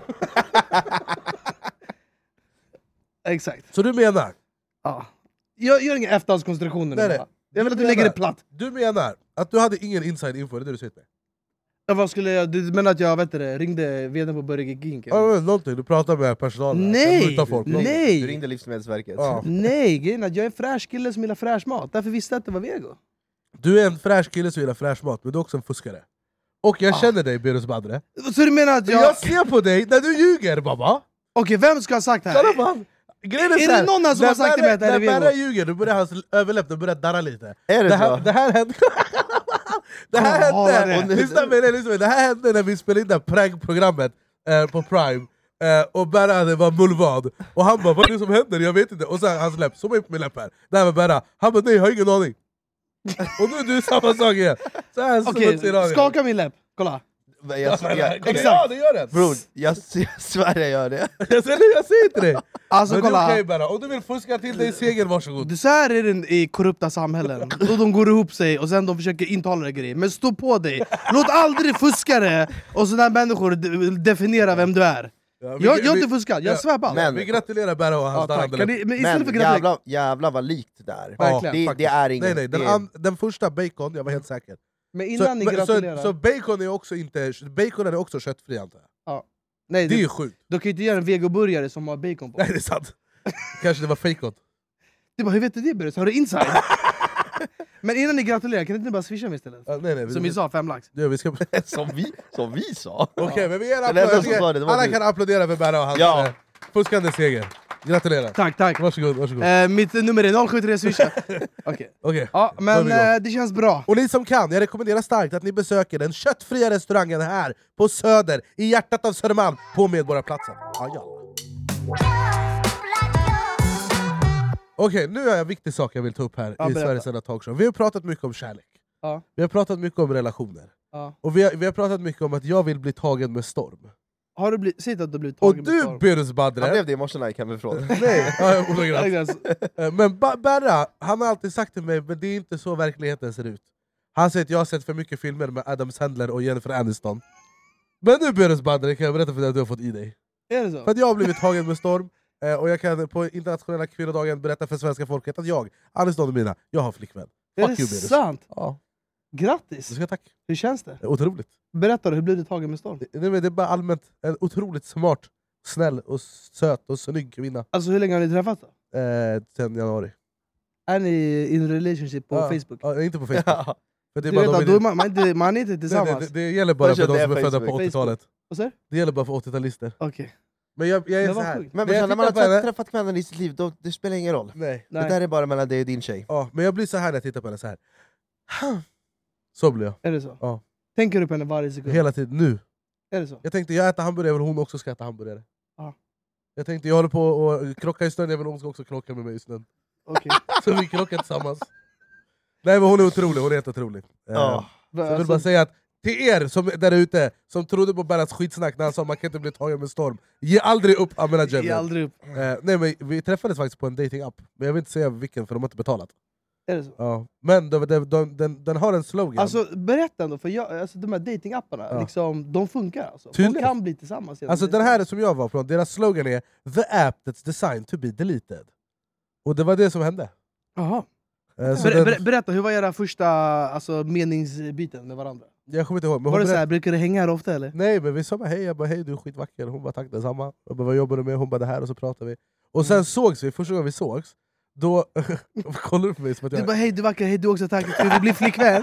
Exakt. Så du menar, Ja. Jag gör inga efterhandskonstruktioner. Nej, nu, nej. va? Jag vill att du Du lägger menar- det platt. du menar att du hade ingen inside info, det är det du säger till mig? Ja, vad skulle jag, du menar att jag vet det, ringde vdn på Burger King? Ja, men någonting, du pratar med personalen. Nej! Jag mutar folk. Nej! Du ringde Livsmedelsverket. Ja. Nej, grejen är att jag är en fräsch kille som gillar fräsch mat. Därför visste jag att det var vego. Du är en fräsch kille som gillar fräsch mat, men du är också en fuskare. Och jag Ah. känner dig, Berus Badre. Så du menar att Jag... jag... ser på dig när du ljuger, baba! Okej, vem ska ha sagt det Kolla här? på han! Grejen Är det så här, någon här som när har sagt till mig att det här är När Berra vego? ljuger, då börjar hans överläpp börjar darra lite. Är det, Det här, så? det här hände... det här Kolla hände... det. Lyssna med det, lyssna med det. Det här hände när vi spelade in det här prankprogrammet eh, på Prime. Eh, och Berra hade var mullvad. Och han bara, vad är det som händer? Jag vet inte. Och sen hans läpp, som är på min läpp här. Det här var Berra. Han bara, nej jag har ingen aning. Och nu är du samma sak igen. Så här Okej, smutsig radio. skaka min läpp. Kolla. Men Jag, jag, jag, Kolla, ja, det gör den! bror, jag, jag svär jag gör det. Jag säger, jag säger till dig! Alltså Men det är kolla. okej Berra, om du vill fuska till dig seger, varsågod. Det så här är det i korrupta samhällen. Då de går ihop sig och sen de försöker intala det grejer. Men stå på dig. Låt aldrig fuskare och sådana människor de- definiera vem du är. Ja, vi- Jag, jag har vi- inte fuskat, jag ja, svär på allt. men- Vi gratulerar Berra och hans Ja, tack. darrande Kan läpp. ni, men istället för Men gratulera... jävla, jävla vad likt där. Verkligen, det, det faktiskt. är ingen... Nej nej, den, det, an, den första bacon, jag var helt säker. Men Så, innan ni men- gratulerar... så, så bacon är också inte, bacon är också köttfri antar jag? nej, Det är det, ju sjukt. du kan ju inte göra en vegoburgare som har bacon på. Nej det är sant. Kanske det var fejkot. Du bara, hur vet du det Burris? Har du inside? Men innan ni gratulerar, kan ni inte bara swisha mig istället? Ja, nej, nej, vi, Som vi sa, fem lax. Ja, vi ska... som, vi, som vi sa. Okej, men vi ger Den enda applåder. som sa det, det var Alla du. kan applådera för Berra och hans Ja. eh, fuskande seger. Gratulerar. Tack, tack. Varsågod, varsågod. Eh, mitt nummer är noll sju tre swisha. Okej. Okej. Ja, Då är men vi igång. eh, det känns bra. Och ni som kan, jag rekommenderar starkt att ni besöker den köttfria restaurangen här på Söder, i hjärtat av Södermalm, på Medborgarplatsen. Ja, ja. Okej, nu har jag en viktig sak jag vill ta upp här Ja, i berätta. Sveriges enda talkshow. Vi har pratat mycket om kärlek. Ja. Vi har pratat mycket om relationer. Ja. Och vi har, vi har pratat mycket om att jag vill bli tagen med storm. Har du blivit, säg att du blivit Och tagen med du storm. Birus Badre... Han blev det i morse när jag gick hemifrån. Nej, ja, ordagrant. Exakt. Eh, Men ba- Berra, han har alltid sagt till mig, men det är inte så verkligheten ser ut. Han säger att jag har sett för mycket filmer med Adam Sandler och Jennifer Aniston. Men nu Birus Badre kan jag berätta för dig att du har fått i dig. Är det så? För att jag har blivit tagen med storm, eh, och jag kan på internationella kvinnodagen berätta för svenska folket att jag, Aniston och mina, jag har flickvän. Är Fuck det you, Birus. sant? Ja, Grattis! du ska tack. Hur känns det? Det är otroligt. Berätta då, hur blev du tagen med storm? Det, det är bara allmänt en otroligt smart, snäll och söt och snygg kvinna. Alltså hur länge har ni träffats då? Eh, sen januari. Är ni in relationship på Ja, Facebook? Ja, inte på Facebook. Ja. För det är Du bara vet de att då är man, man, är inte, man är inte det, tillsammans. det, det gäller bara Först för de är som är det födda på Facebook. åttiotalet. Vad säger du? Det gäller bara för åttiotalister. Okej. Men jag, jag är Men så vad här. sjukt. Men När jag när man har tittar på henne- träffat kvinnor i sitt liv, då, det spelar ingen roll. Nej. Det Nej. där är bara mellan dig och din tjej. Ja, men jag blir så här när jag tittar på henne. Så här. Så blir jag. Är det så? Ja. Tänker du på henne varje sekund? Hela tiden. Nu. Är det så? Jag tänkte jag äter hamburgare, jag vill hon också ska äta hamburgare. Ja. Jag tänkte jag håller på att krocka i snön, jag vill hon ska också krocka med mig i snön. Okej. Så vi krockar tillsammans. Nej men hon är otrolig, hon är helt otrolig. Eh, Ja. Så jag vill Alltså, bara säga att till er som där ute, som trodde på Berras skitsnack när han sa att man kan inte bli tagen med storm, ge aldrig upp Amela ge Jemel. aldrig upp. Eh, nej men vi träffades faktiskt på en dating-app, men jag vill inte säga vilken för de har inte betalat. Är det så? Ja. Men de, de, de, den, den har en slogan. Alltså berätta ändå, för jag, alltså, de här datingapparna, Ja. liksom, de funkar alltså. Folk Tydligen. kan bli tillsammans. genom Alltså det. den här som jag var från, deras slogan är The app that's designed to be deleted. Och det var det som hände. Jaha. Eh, så Ber, den, ber, berätta, hur var era första alltså, meningsbyten med varandra? jag kommer inte ihåg, men Var hon det så berätt- här, brukar du hänga här ofta eller? Nej men vi sa bara hej, jag bara hej du är skitvacker, hon bara tack detsamma. Jag bara vad jobbar du med? Hon bara det här, och så pratade vi. Och sen Mm. sågs vi, första gången vi sågs, då kollade du på mig som att Du jag... bara hej du är vacker, hej du också tack, ska du bli flickvän?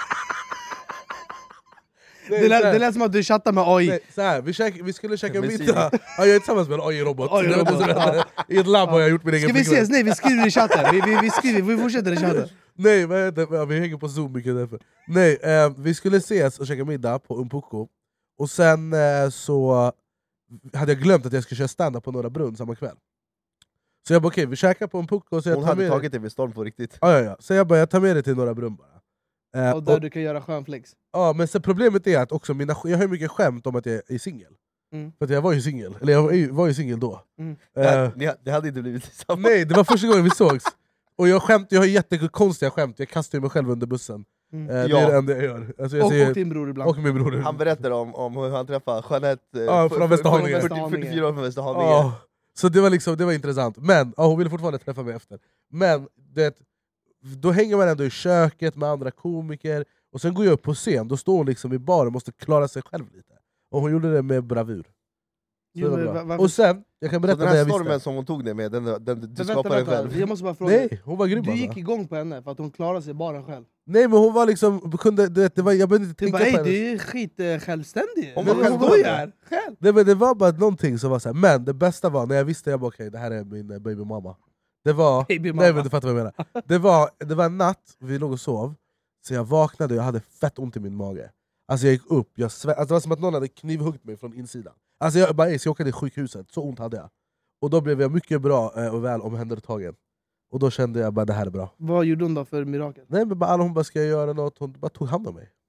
Nej, Det lät, så här- det lät som att du chattar med A I. Nej, så här, vi, käk, vi skulle käka Med middag, ja, jag är tillsammans med en A I-robot. A I-robot, ja. I ett labb har jag gjort min egen Ska vi flickvän. ses? Nej vi skriver i chatten, vi, vi, vi, skriver, vi fortsätter i chatten. Nej, vad heter, ja, vi hänger på Zoom mycket därför. Nej, eh, vi skulle ses och käka middag på Umpuco. Och sen eh, så hade jag glömt att jag skulle köra stand-up på Norra Brunn samma kväll. Så jag bara okej, okay, vi käkar på Umpuco. Så jag Hon tar hade med tagit det vid storm på riktigt. Ja, ja, ja. Så jag bara, jag tar med dig till Norra Brunn bara. Eh, Och där och, du kan göra skön flex. ja, men sen problemet är att också mina, jag har ju mycket skämt om att jag är singel. Mm. För att jag var ju singel, eller jag var ju, var ju singel då. Mm. Det Eh, hade- ni- Det hade inte blivit tillsammans. nej, det var första gången vi sågs. Och jag, skämt, jag har jättekonstiga skämt, jag kastar ju mig själv under bussen. Mm. Eh, det Ja. är det enda jag gör. Alltså, jag Och, säger, och din bror ibland. och min bror. Han berättade om, om hur han träffade Jeanette, eh, Ja, från f- Västerhaninge. fyrtio fyrtiofyra år från Västerhaninge. Ja, så det var, liksom, det var intressant. Men ja, hon ville fortfarande träffa mig efter. Men det, då hänger man ändå i köket med andra komiker, och sen går jag upp på scen, då står hon liksom i baren och måste klara sig själv lite. Och hon gjorde det med bravur. Så Jo, det var men bra. va- varför- Och sen, jag kan Så berätta den vad här jag stormen visste. som hon tog det med, den, den, du Men vänta, skapade den vänta, själv. jag måste bara fråga. Nej, hon var grym Du alltså. gick igång på henne för att hon klarade sig bara själv. Nej men hon var liksom, kunde, du vet, det var, jag behövde inte Du tänka bara på ey, henne. du är skit eh, självständig. Hon Men var jag självgående. skojar. Själv. Nej, men det var bara någonting som var så här. Men det bästa var när jag visste, jag bara okej, det här är min eh, baby mama. Det var, Baby nej men mamma. du fattar vad jag menar. Det var, det var en natt, vi låg och sov, så jag vaknade och jag hade fett ont i min mage. Alltså jag gick upp, jag sve- alltså, det var som att någon hade knivhuggt mig från insidan. Alltså jag bara, ey, så jag åkte till sjukhuset, så ont hade jag. Och då blev jag mycket bra eh, och väl omhändertagen. Och då kände jag bara, det här är bra. Vad gjorde hon då för mirakel? Nej men bara, hon bara, ska jag göra något? Hon bara tog hand om mig.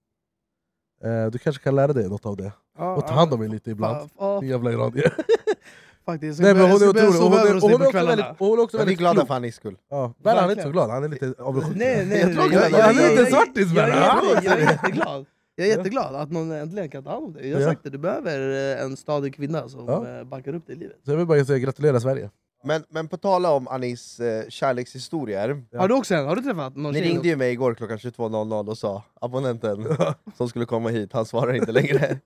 Eh, du kanske kan lära dig något av det. Ja, Och ta ja. hand om mig lite ibland. Ja, ja, Din jävla iranier. faktiskt. Nej men hon är Jag ska börja otrolig, och sova hon är, över hos och dig hon är på också kvällarna. väldigt, och hon är också Men vi är väldigt glada klok. för Anis skull. Ja, Berra, han är inte Verkligen. så glad, han är lite avundsjuk. Nej, nej, Jag tror jag, glad. jag, jag, Han är jag, lite jag, svartis, jag, Berra. jag, jag är jätteglad. Jag är jätteglad att någon äntligen kan ta hand om dig. Jag har Ja. sagt det, du behöver eh, en stadig kvinna som Ja. eh, backar upp dig i livet. Så jag vill bara säga gratulera Sverige. Men, men på tala om Anis eh, kärlekshistorier. Ja. Har du också en? Har du träffat någon Ni tjej? ringde ju mig igår klockan tjugotvå noll noll och sa abonnenten som skulle komma hit, han svarar inte längre.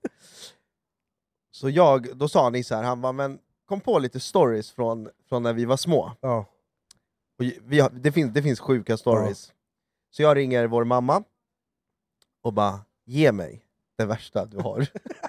Så jag, då sa Anis så här, han bara, men kom på lite stories från, från när vi var små. Ja. Och vi har, det, finns, det finns sjuka stories. Så jag ringer vår mamma och bara, ge mig det värsta du har. Oh,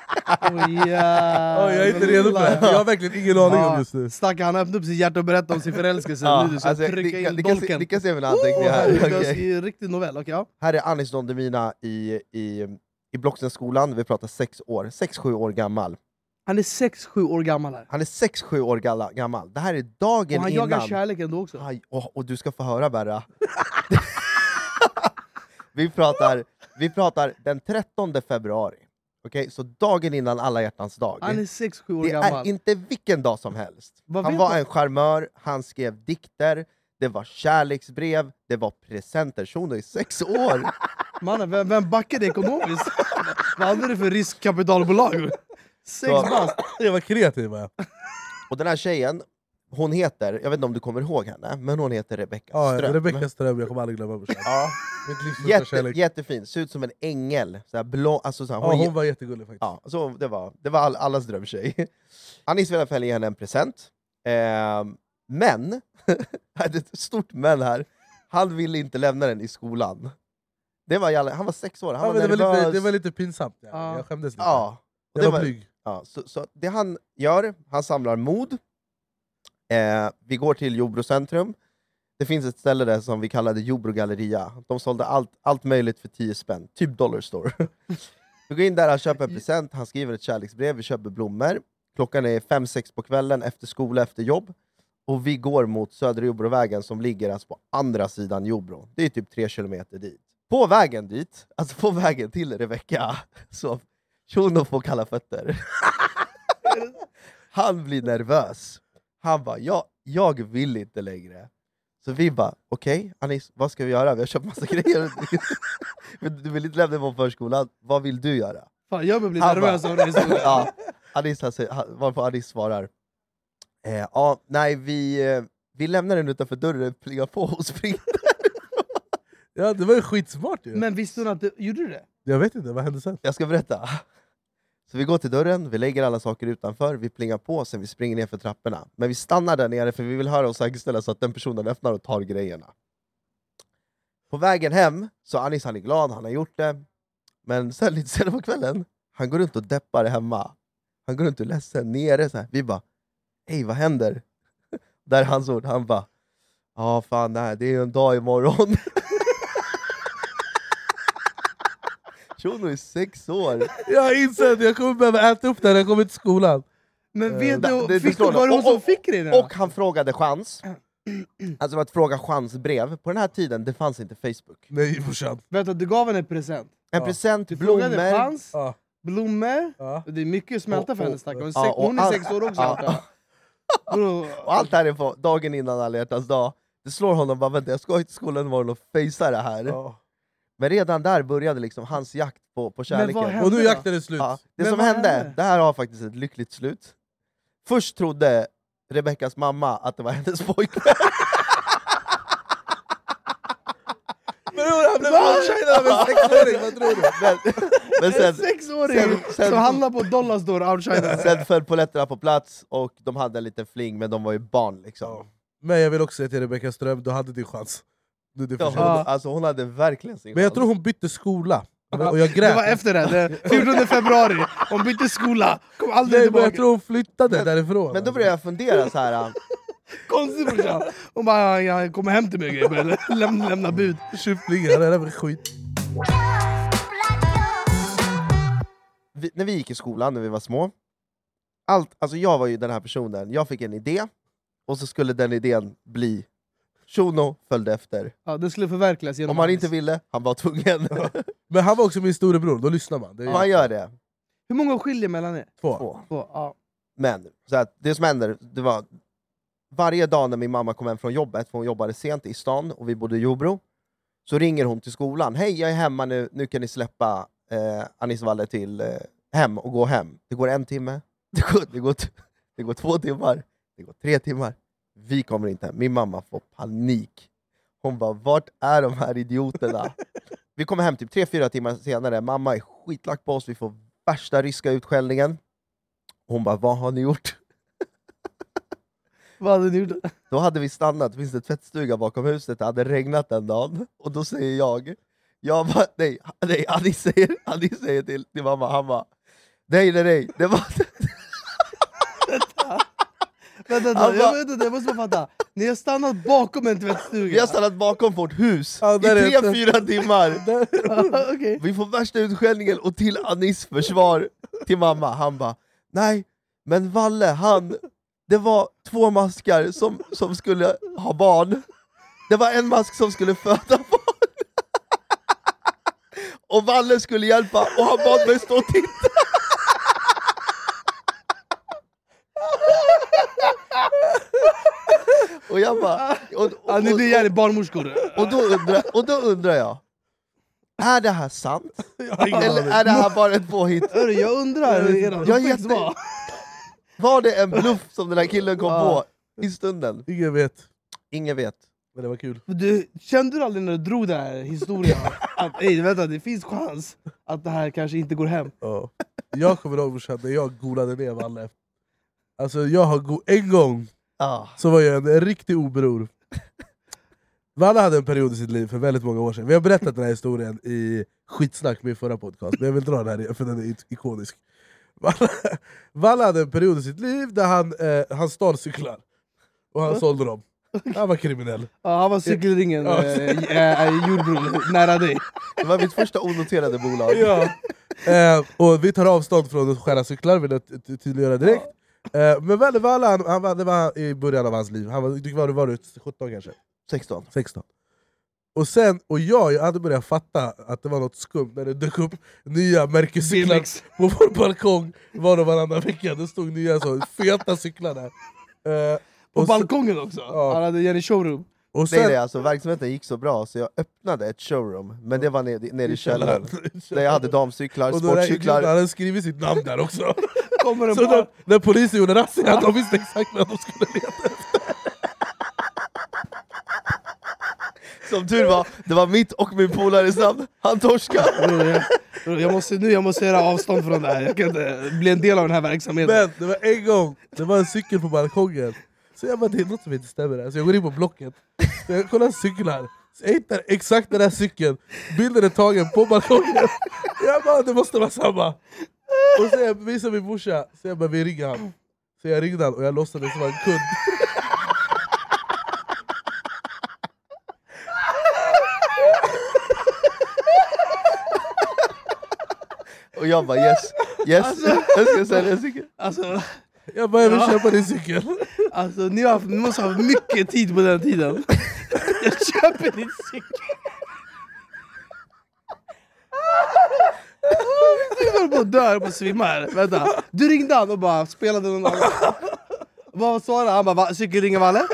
ja. Oh, jag är inte redo för det här, för jag har verkligen ingen aning om just nu. Stackarn, han öppnade upp sitt hjärta och berättade om sin förälskelse. Ja, Nu du ska alltså, trycka ni, in ni, kan se, dolken. ni kan se mina anteckningar här. Oh, Okej. okay. Det är riktigt novell, okej ja. Här är Anis Don Demina i, i, i Blockstensskolan, vi pratar sex år, sex sju år gammal. Han är sex sju år gammal här. Han är sex sju år galla- gammal. Det här är dagen Och han innan. jagar kärleken då också. Aj, och, och du ska få höra Berra. vi pratar, vi pratar den trettonde februari. Okej, så dagen innan alla hjärtans dag. Han är sex sju år Det gammal. är inte vilken dag som helst. Vad Han vet var man? en charmör, han skrev dikter, det var kärleksbrev, det var presenter. Shuno är sex år. Mannen, vem, vem backade ekonomiskt? Vad hade du för riskkapitalbolag? Sex Så- bast. Jag var kreativ. Ja, Och den här tjejen, hon heter, jag vet inte om du kommer ihåg henne, men hon heter Rebecca ja, Ström. Rebecca Ström, jag kommer aldrig glömma brorsan. Ja. Mitt livs största Jätte, kärlek. jättefin, ser ut som en ängel. Så här blå, alltså så här, Ja, hon, hon var jättegullig faktiskt. ja, så det var, det var all, allas drömtjej. Anis ville i alla fall ge henne en present. Ehm, men, det är ett stort men här, han ville inte lämna den i skolan. Det var jävla, han var sex år, han Ja, var men det, var nervös. lite, det var lite pinsamt. Ja. Ja. Jag skämdes lite. Ja, och jag det var var, blyg. ja, så, så det han gör, han samlar mod. Eh, vi går till Jobro centrum. Det finns ett ställe där som vi kallade Jobro galleria. De sålde allt, allt möjligt för tio spänn, typ Dollar Store. Vi går in där, han köper en present, han skriver ett kärleksbrev, vi köper blommor. Klockan är fem sex på kvällen, efter skola, efter jobb. Och vi går mot Södra Jobrovägen som ligger alltså på andra sidan Jobro. Det är typ tre kilometer dit. På vägen dit, alltså på vägen till Rebecca, så Shuno får kalla fötter. Han blir nervös. Han bara, ja, jag vill inte längre. Så vi bara, okej, okay, Anis, vad ska vi göra? Vi har köpt massa grejer. Du vill inte lämna på förskolan, vad vill du göra? Fan, jag blir Han nervös bara- av den historien. Ja, Anis, han säger- han- varpå Anis svarar, eh, ja, nej, vi, eh, vi lämnar den utanför dörren, plingar på och springer. Ja, det var ju skitsmart ju. Men visste hon att du gjorde du det? Jag vet inte, vad hände sen? Jag ska berätta. Så vi går till dörren, vi lägger alla saker utanför, vi plingar på, sen vi springer ner för trapporna. Men vi stannar där nere för vi vill höra och säkerställa så att den personen öppnar och tar grejerna. På vägen hem, så Anis han är glad, han har gjort det. Men sen lite senare på kvällen, han går runt och deppar hemma. Han går runt och är ledsen, nere så här. Vi bara, hej vad händer? Där är hans ord, han bara, ja fan nej, det är ju en dag imorgon. Shuno är sex år. Jag har insett att jag kommer behöva äta upp det när jag kommer till skolan. Men vet det- du, det fick slår du, var det då. hon som Och- fick grejerna? Och han frågade chans. Alltså det var ett fråga chansbrev. På den här tiden, det fanns inte Facebook. Nej brorsan. Vänta, du gav henne en present. En Ja. present, Du frågade blommor. chans, Ja. blommor. Ja. Det är mycket smälta Och- för henne och- stackare. Hon, är ja, sex- och hon är all- sex år också. ja. antar jag. Bro, Och allt det här är på dagen innan alla hjärtans dag. Det slår honom bara, vänta jag ska till skolan imorgon och fejsa det här. Ja. Men redan där började liksom hans jakt på, på kärleken. vad hände? Och nu är jakten är slut. Ja, det Men som vad hände, hände? det här har faktiskt ett lyckligt slut. Först trodde Rebeckas mamma att det var hennes pojkvän. Bror han blev outshinad av en sexåring, vad tror du? Men, men en sen, sexåring sen- sen- som hamnar på Dollar Store outshinad. sen föll polletterna på plats och de hade en liten fling, men de var ju barn liksom. Ja. Men jag vill också säga till Rebecca Ström, du hade din chans. Nu är det för Ja, sent. hon, Ja. alltså, hon hade verkligen sin Men jag chans. tror hon bytte skola. Och jag grät. Det var efter det, den fjortonde februari. Hon bytte skola, kom aldrig Nej, men jag tillbaka. tror hon flyttade därifrån. Men då började jag fundera så här. Konstigt brorsan. Hon bara, jag kommer hem till mig, eller lämna, lämna bud. Kyfflingar, det där var skit. vi, när vi gick i skolan, när vi var små, allt, alltså jag var ju den här personen, jag fick en idé, och så skulle den idén bli Shuno följde efter. Ja, det skulle förverkligas genom Om han Anis. inte ville, han var tvungen. Men han var också min storebror, då lyssnar man. Det är Man gör det. Hur många skiljer mellan er? två. Två. Två, ja. Men så att det som händer, det var varje dag när min mamma kom hem från jobbet, för hon jobbade sent i stan och vi bodde i Jobro, så ringer hon till skolan. Hej, jag är hemma nu, nu kan ni släppa eh, Anis Valle till eh, hem och gå hem. Det går en timme, det går, det, går t- det går två timmar, det går tre timmar. Vi kommer inte hem. Min mamma får panik. Hon bara, vart är de här idioterna? Vi kommer hem typ tre, fyra timmar senare. Mamma är skitlack på oss, vi får värsta ryska utskällningen. Hon bara, vad har ni gjort? Vad hade ni gjort? Då hade vi stannat, det finns en tvättstuga bakom huset, det hade regnat den dagen. Och då säger jag, jag bara, nej, nej, Annie säger, Annie säger till, till mamma, han bara, nej, nej, nej, det var... Vänta, vänta, Han jag, bara- vet inte, jag måste bara fatta. Ni har stannat bakom en tvättstuga. Vi har stannat bakom vårt hus Ja, i där är tre, det. fyra timmar. Okej. Vi får värsta utskällningen, och till Anis försvar till mamma, han bara, nej, men Valle, han, det var två maskar som, som skulle ha barn. Det var en mask som skulle föda barn. och Valle skulle hjälpa och han bad mig stå och titta. Och jag bara... Och, och, Ja, ni blir jävligt barnmorskor. och, då undrar, och då undrar jag, är det här sant? Eller är det här bara ett påhitt? Hörru, jag undrar hur era Jag är reflex jätte- var. Var det en bluff som den här killen kom Ja. på i stunden? Ingen vet, Ingen vet. men det var kul. Du, kände du aldrig när du drog den här historien att ej, vänta, det finns chans att det här kanske inte går hem? Ja. Jag kommer ihåg brorsan, när jag golade ner Valle. Alltså jag har go- en gång Ah. så var jag en, en riktig obror. Valle hade en period i sitt liv för väldigt många år sedan. Vi har berättat den här historien i Skitsnack med förra podcast, men jag vill dra den här igen för den är ikonisk. Valle, Valle hade en period i sitt liv där han, eh, han stal cyklar. Och han sålde dem. Han var kriminell. Ja, han var cykelringen, Ja. äh, äh, jordbror, nära dig. Det var mitt första onoterade bolag. Ja. Eh, och vi tar avstånd från att stjäla cyklar, vill jag ty- ty- tydliggöra direkt. Eh, men väl Valle, han, han, var- det var i början av hans liv. Han var, du var, var du sjutton kanske? sexton. sexton. Och sen, och jag, jag hade börjat fatta att det var något skumt när det dök upp nya märkescyklar B M X. på vår balkong var och varannan vecka. Det stod nya så, feta cyklar där. Eh, På och, så, balkongen också. Ja. Han hade Jenny showroom. och Nej, sen, nej, alltså, verksamheten gick så bra så jag öppnade ett showroom, men det var nere, nere i källaren. Där jag hade damcyklar, och då där, han sportcyklar. hade skrivit sitt namn där också. Kommer en Så bara, de, när polisen gjorde razzia, de visste exakt vad de skulle leta efter. Som tur var, det var mitt och min polares namn. Han torskade. Bror, jag, bror, jag måste, nu jag måste göra avstånd från det här. Jag kan inte bli en del av den här verksamheten. Men det var en gång, det var en cykel på balkongen. Så jag bara, det är något som inte stämmer här. Så jag går in på Blocket, så jag kollar cyklar. Så jag hittar exakt den här cykeln. Bilden är tagen på balkongen. Jag bara, det måste vara samma. Och så jag visar min morsa, så jag bara, vi ringer han. Så jag ringde han och jag låtsades som en kund. Och jag bara yes, yes, jag ska sälja en cykel. Alltså, Jag bara, jag vill Ja. köpa din cykel. alltså ni, har, haft- ni måste ha haft mycket tid på den tiden. Jag köper din cykel. Jag håller på att dö, jag håller på att svimma här. Vänta. Du ringde han och bara spelade någon annan. Vad svarade han? Han bara, va? Cykel ringer Valle?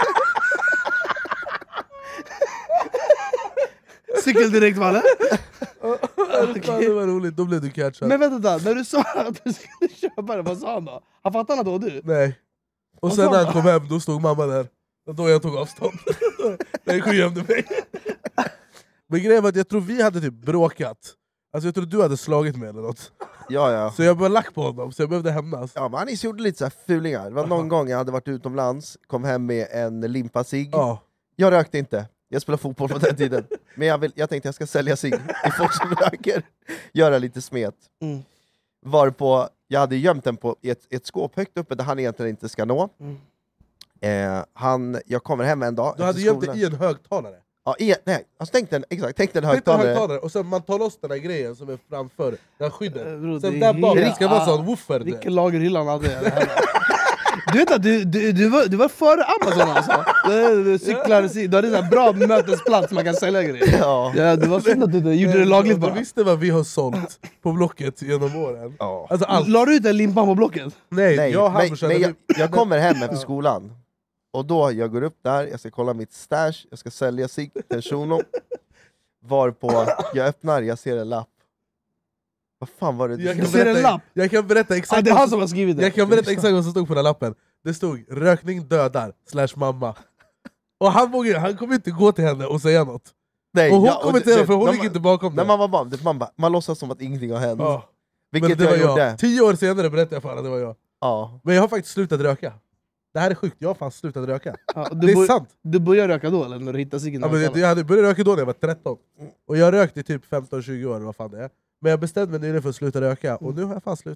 Cykel direkt Valle? Fan, det var roligt, då blev du catchad. Men vänta, när du sa att du skulle köpa det, vad sa han då? Han fattade att det var du? Nej. Och Vad sen sa när han han kom hem, då stod mamma där. Och då jag tog avstånd. När jag gömde mig. Men grejen var att jag tror vi hade typ bråkat. Alltså jag tror du hade slagit mig eller något. Ja, ja. Så jag bara lack på honom, så jag behövde hämnas. Ja, men Anis gjorde lite så här fulingar. Det var någon gång jag hade varit utomlands, kom hem med en limpa cigg. Ja. Jag rökte inte. Jag spelade fotboll på den tiden. Men jag, vill, jag tänkte jag ska sälja cigg till folk som röker. Göra lite smet. Mm. Varpå jag hade gömt den på ett, ett skåp högt uppe där han egentligen inte ska nå. Mm. Eh, han, jag kommer hem en dag Du hade efter gömt skolan. det i en högtalare. Ja, i, nej, alltså, tänk den, exakt, tänk den Tänk dig en högtalare. högtalare, och sen man tar loss den här grejen som är framför, den här skyddet. Eh, bro, Sen det där är bak helt- ska vara ah, sån woofer. Vilken lagerhylla han hade. Du vet att du, du, du, var, du var före Amazon alltså. Du, du cyklar, du hade en bra mötesplats man kan sälja grejer. Ja. Ja, det var synd att du gjorde det lagligt Du bara. visste vad vi har sålt på Blocket genom åren. Ja. Alltså allt. La du ut den limpan på Blocket? Nej, Nej, jag och han nej, brorsan, nej, vi- jag, jag kommer hem efter skolan. Och då jag går upp där, jag ska kolla mitt stash, jag ska sälja cigg till en shuno. Varpå jag öppnar, jag ser en lapp. Vad fan var det? Jag Du kan ser en berätta, lapp? jag kan berätta Ah, exakt det är vad han som- som har skrivit det. Jag kan berätta exakt vad som stod på den här lappen. Det stod 'rökning dödar' slash mamma. Och han, vågade, han kommer inte gå till henne och säga något. Nej, Och hon ja, kommenterade det- för hon när gick man- inte bakom När det. man var barn, det- man, bara, man låtsas som att ingenting har hänt. Ja. Men Vilket det var jag, jag. gjorde. Tio år senare berättade jag för honom att det var jag. Ja. Men jag har faktiskt slutat röka. Det här är sjukt, jag har fan slutat röka. Ja, Det du, är bör, sant. du började röka då eller när du hittade ciggen? Ja, men jag, jag hade börjat röka då när jag var tretton. Och jag rökte i typ femton tjugo år, eller vad fan det är. Men jag bestämde mig nyligen för att sluta röka, och nu har jag fan slutat.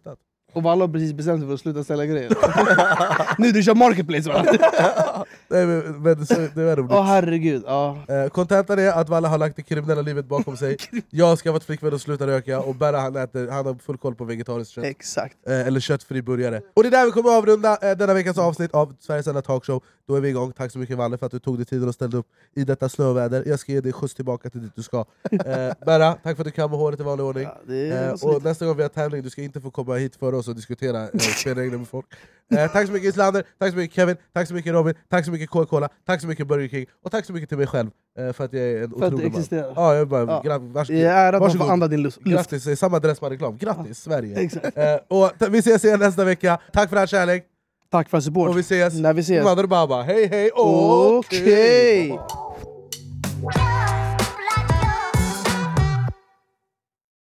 Och Walla har precis bestämt sig för att sluta sälja grejer. Nu du kör marketplace va? Nej, men, men så, det är roligt. Åh oh, herregud, ja. Eh, kontentan är att Walla har lagt det kriminella livet bakom sig. Jag har skaffat flickvän och slutat röka. Och Berra han äter, han har full koll på vegetariskt kött. Exakt. Eh, eller köttfri burgare. Och det är där vi kommer avrunda eh, denna veckans avsnitt av Sveriges enda talkshow. Då är vi igång. Tack så mycket Valle för att du tog dig tiden och ställde upp i detta snöväder. Jag ska ge dig skjuts tillbaka till dit du ska. Eh, Berra, tack för att du kan med håret i vanlig ordning. Ja, det är eh, och nästa gång vi har tävling, du ska inte få komma hit för oss och diskutera eh, spelregler med folk. Eh, tack så mycket Islander, tack så mycket Kevin, tack så mycket Robin, tack så mycket Coca-Cola, tack så mycket Burger King och tack så mycket till mig själv eh, för att jag är en för otrolig man. Ja, jag bara, ja. gra- varsågod. Jag är att få andas din luft. Grattis, det är samma adress med reklam. Grattis ja. Sverige. Exakt. Eh, och t- vi ses igen nästa vecka. Tack för all kärlek. Tack för support. Och vi ses. När vi ses. Mother Baba. Hej hej. Okej. Okay.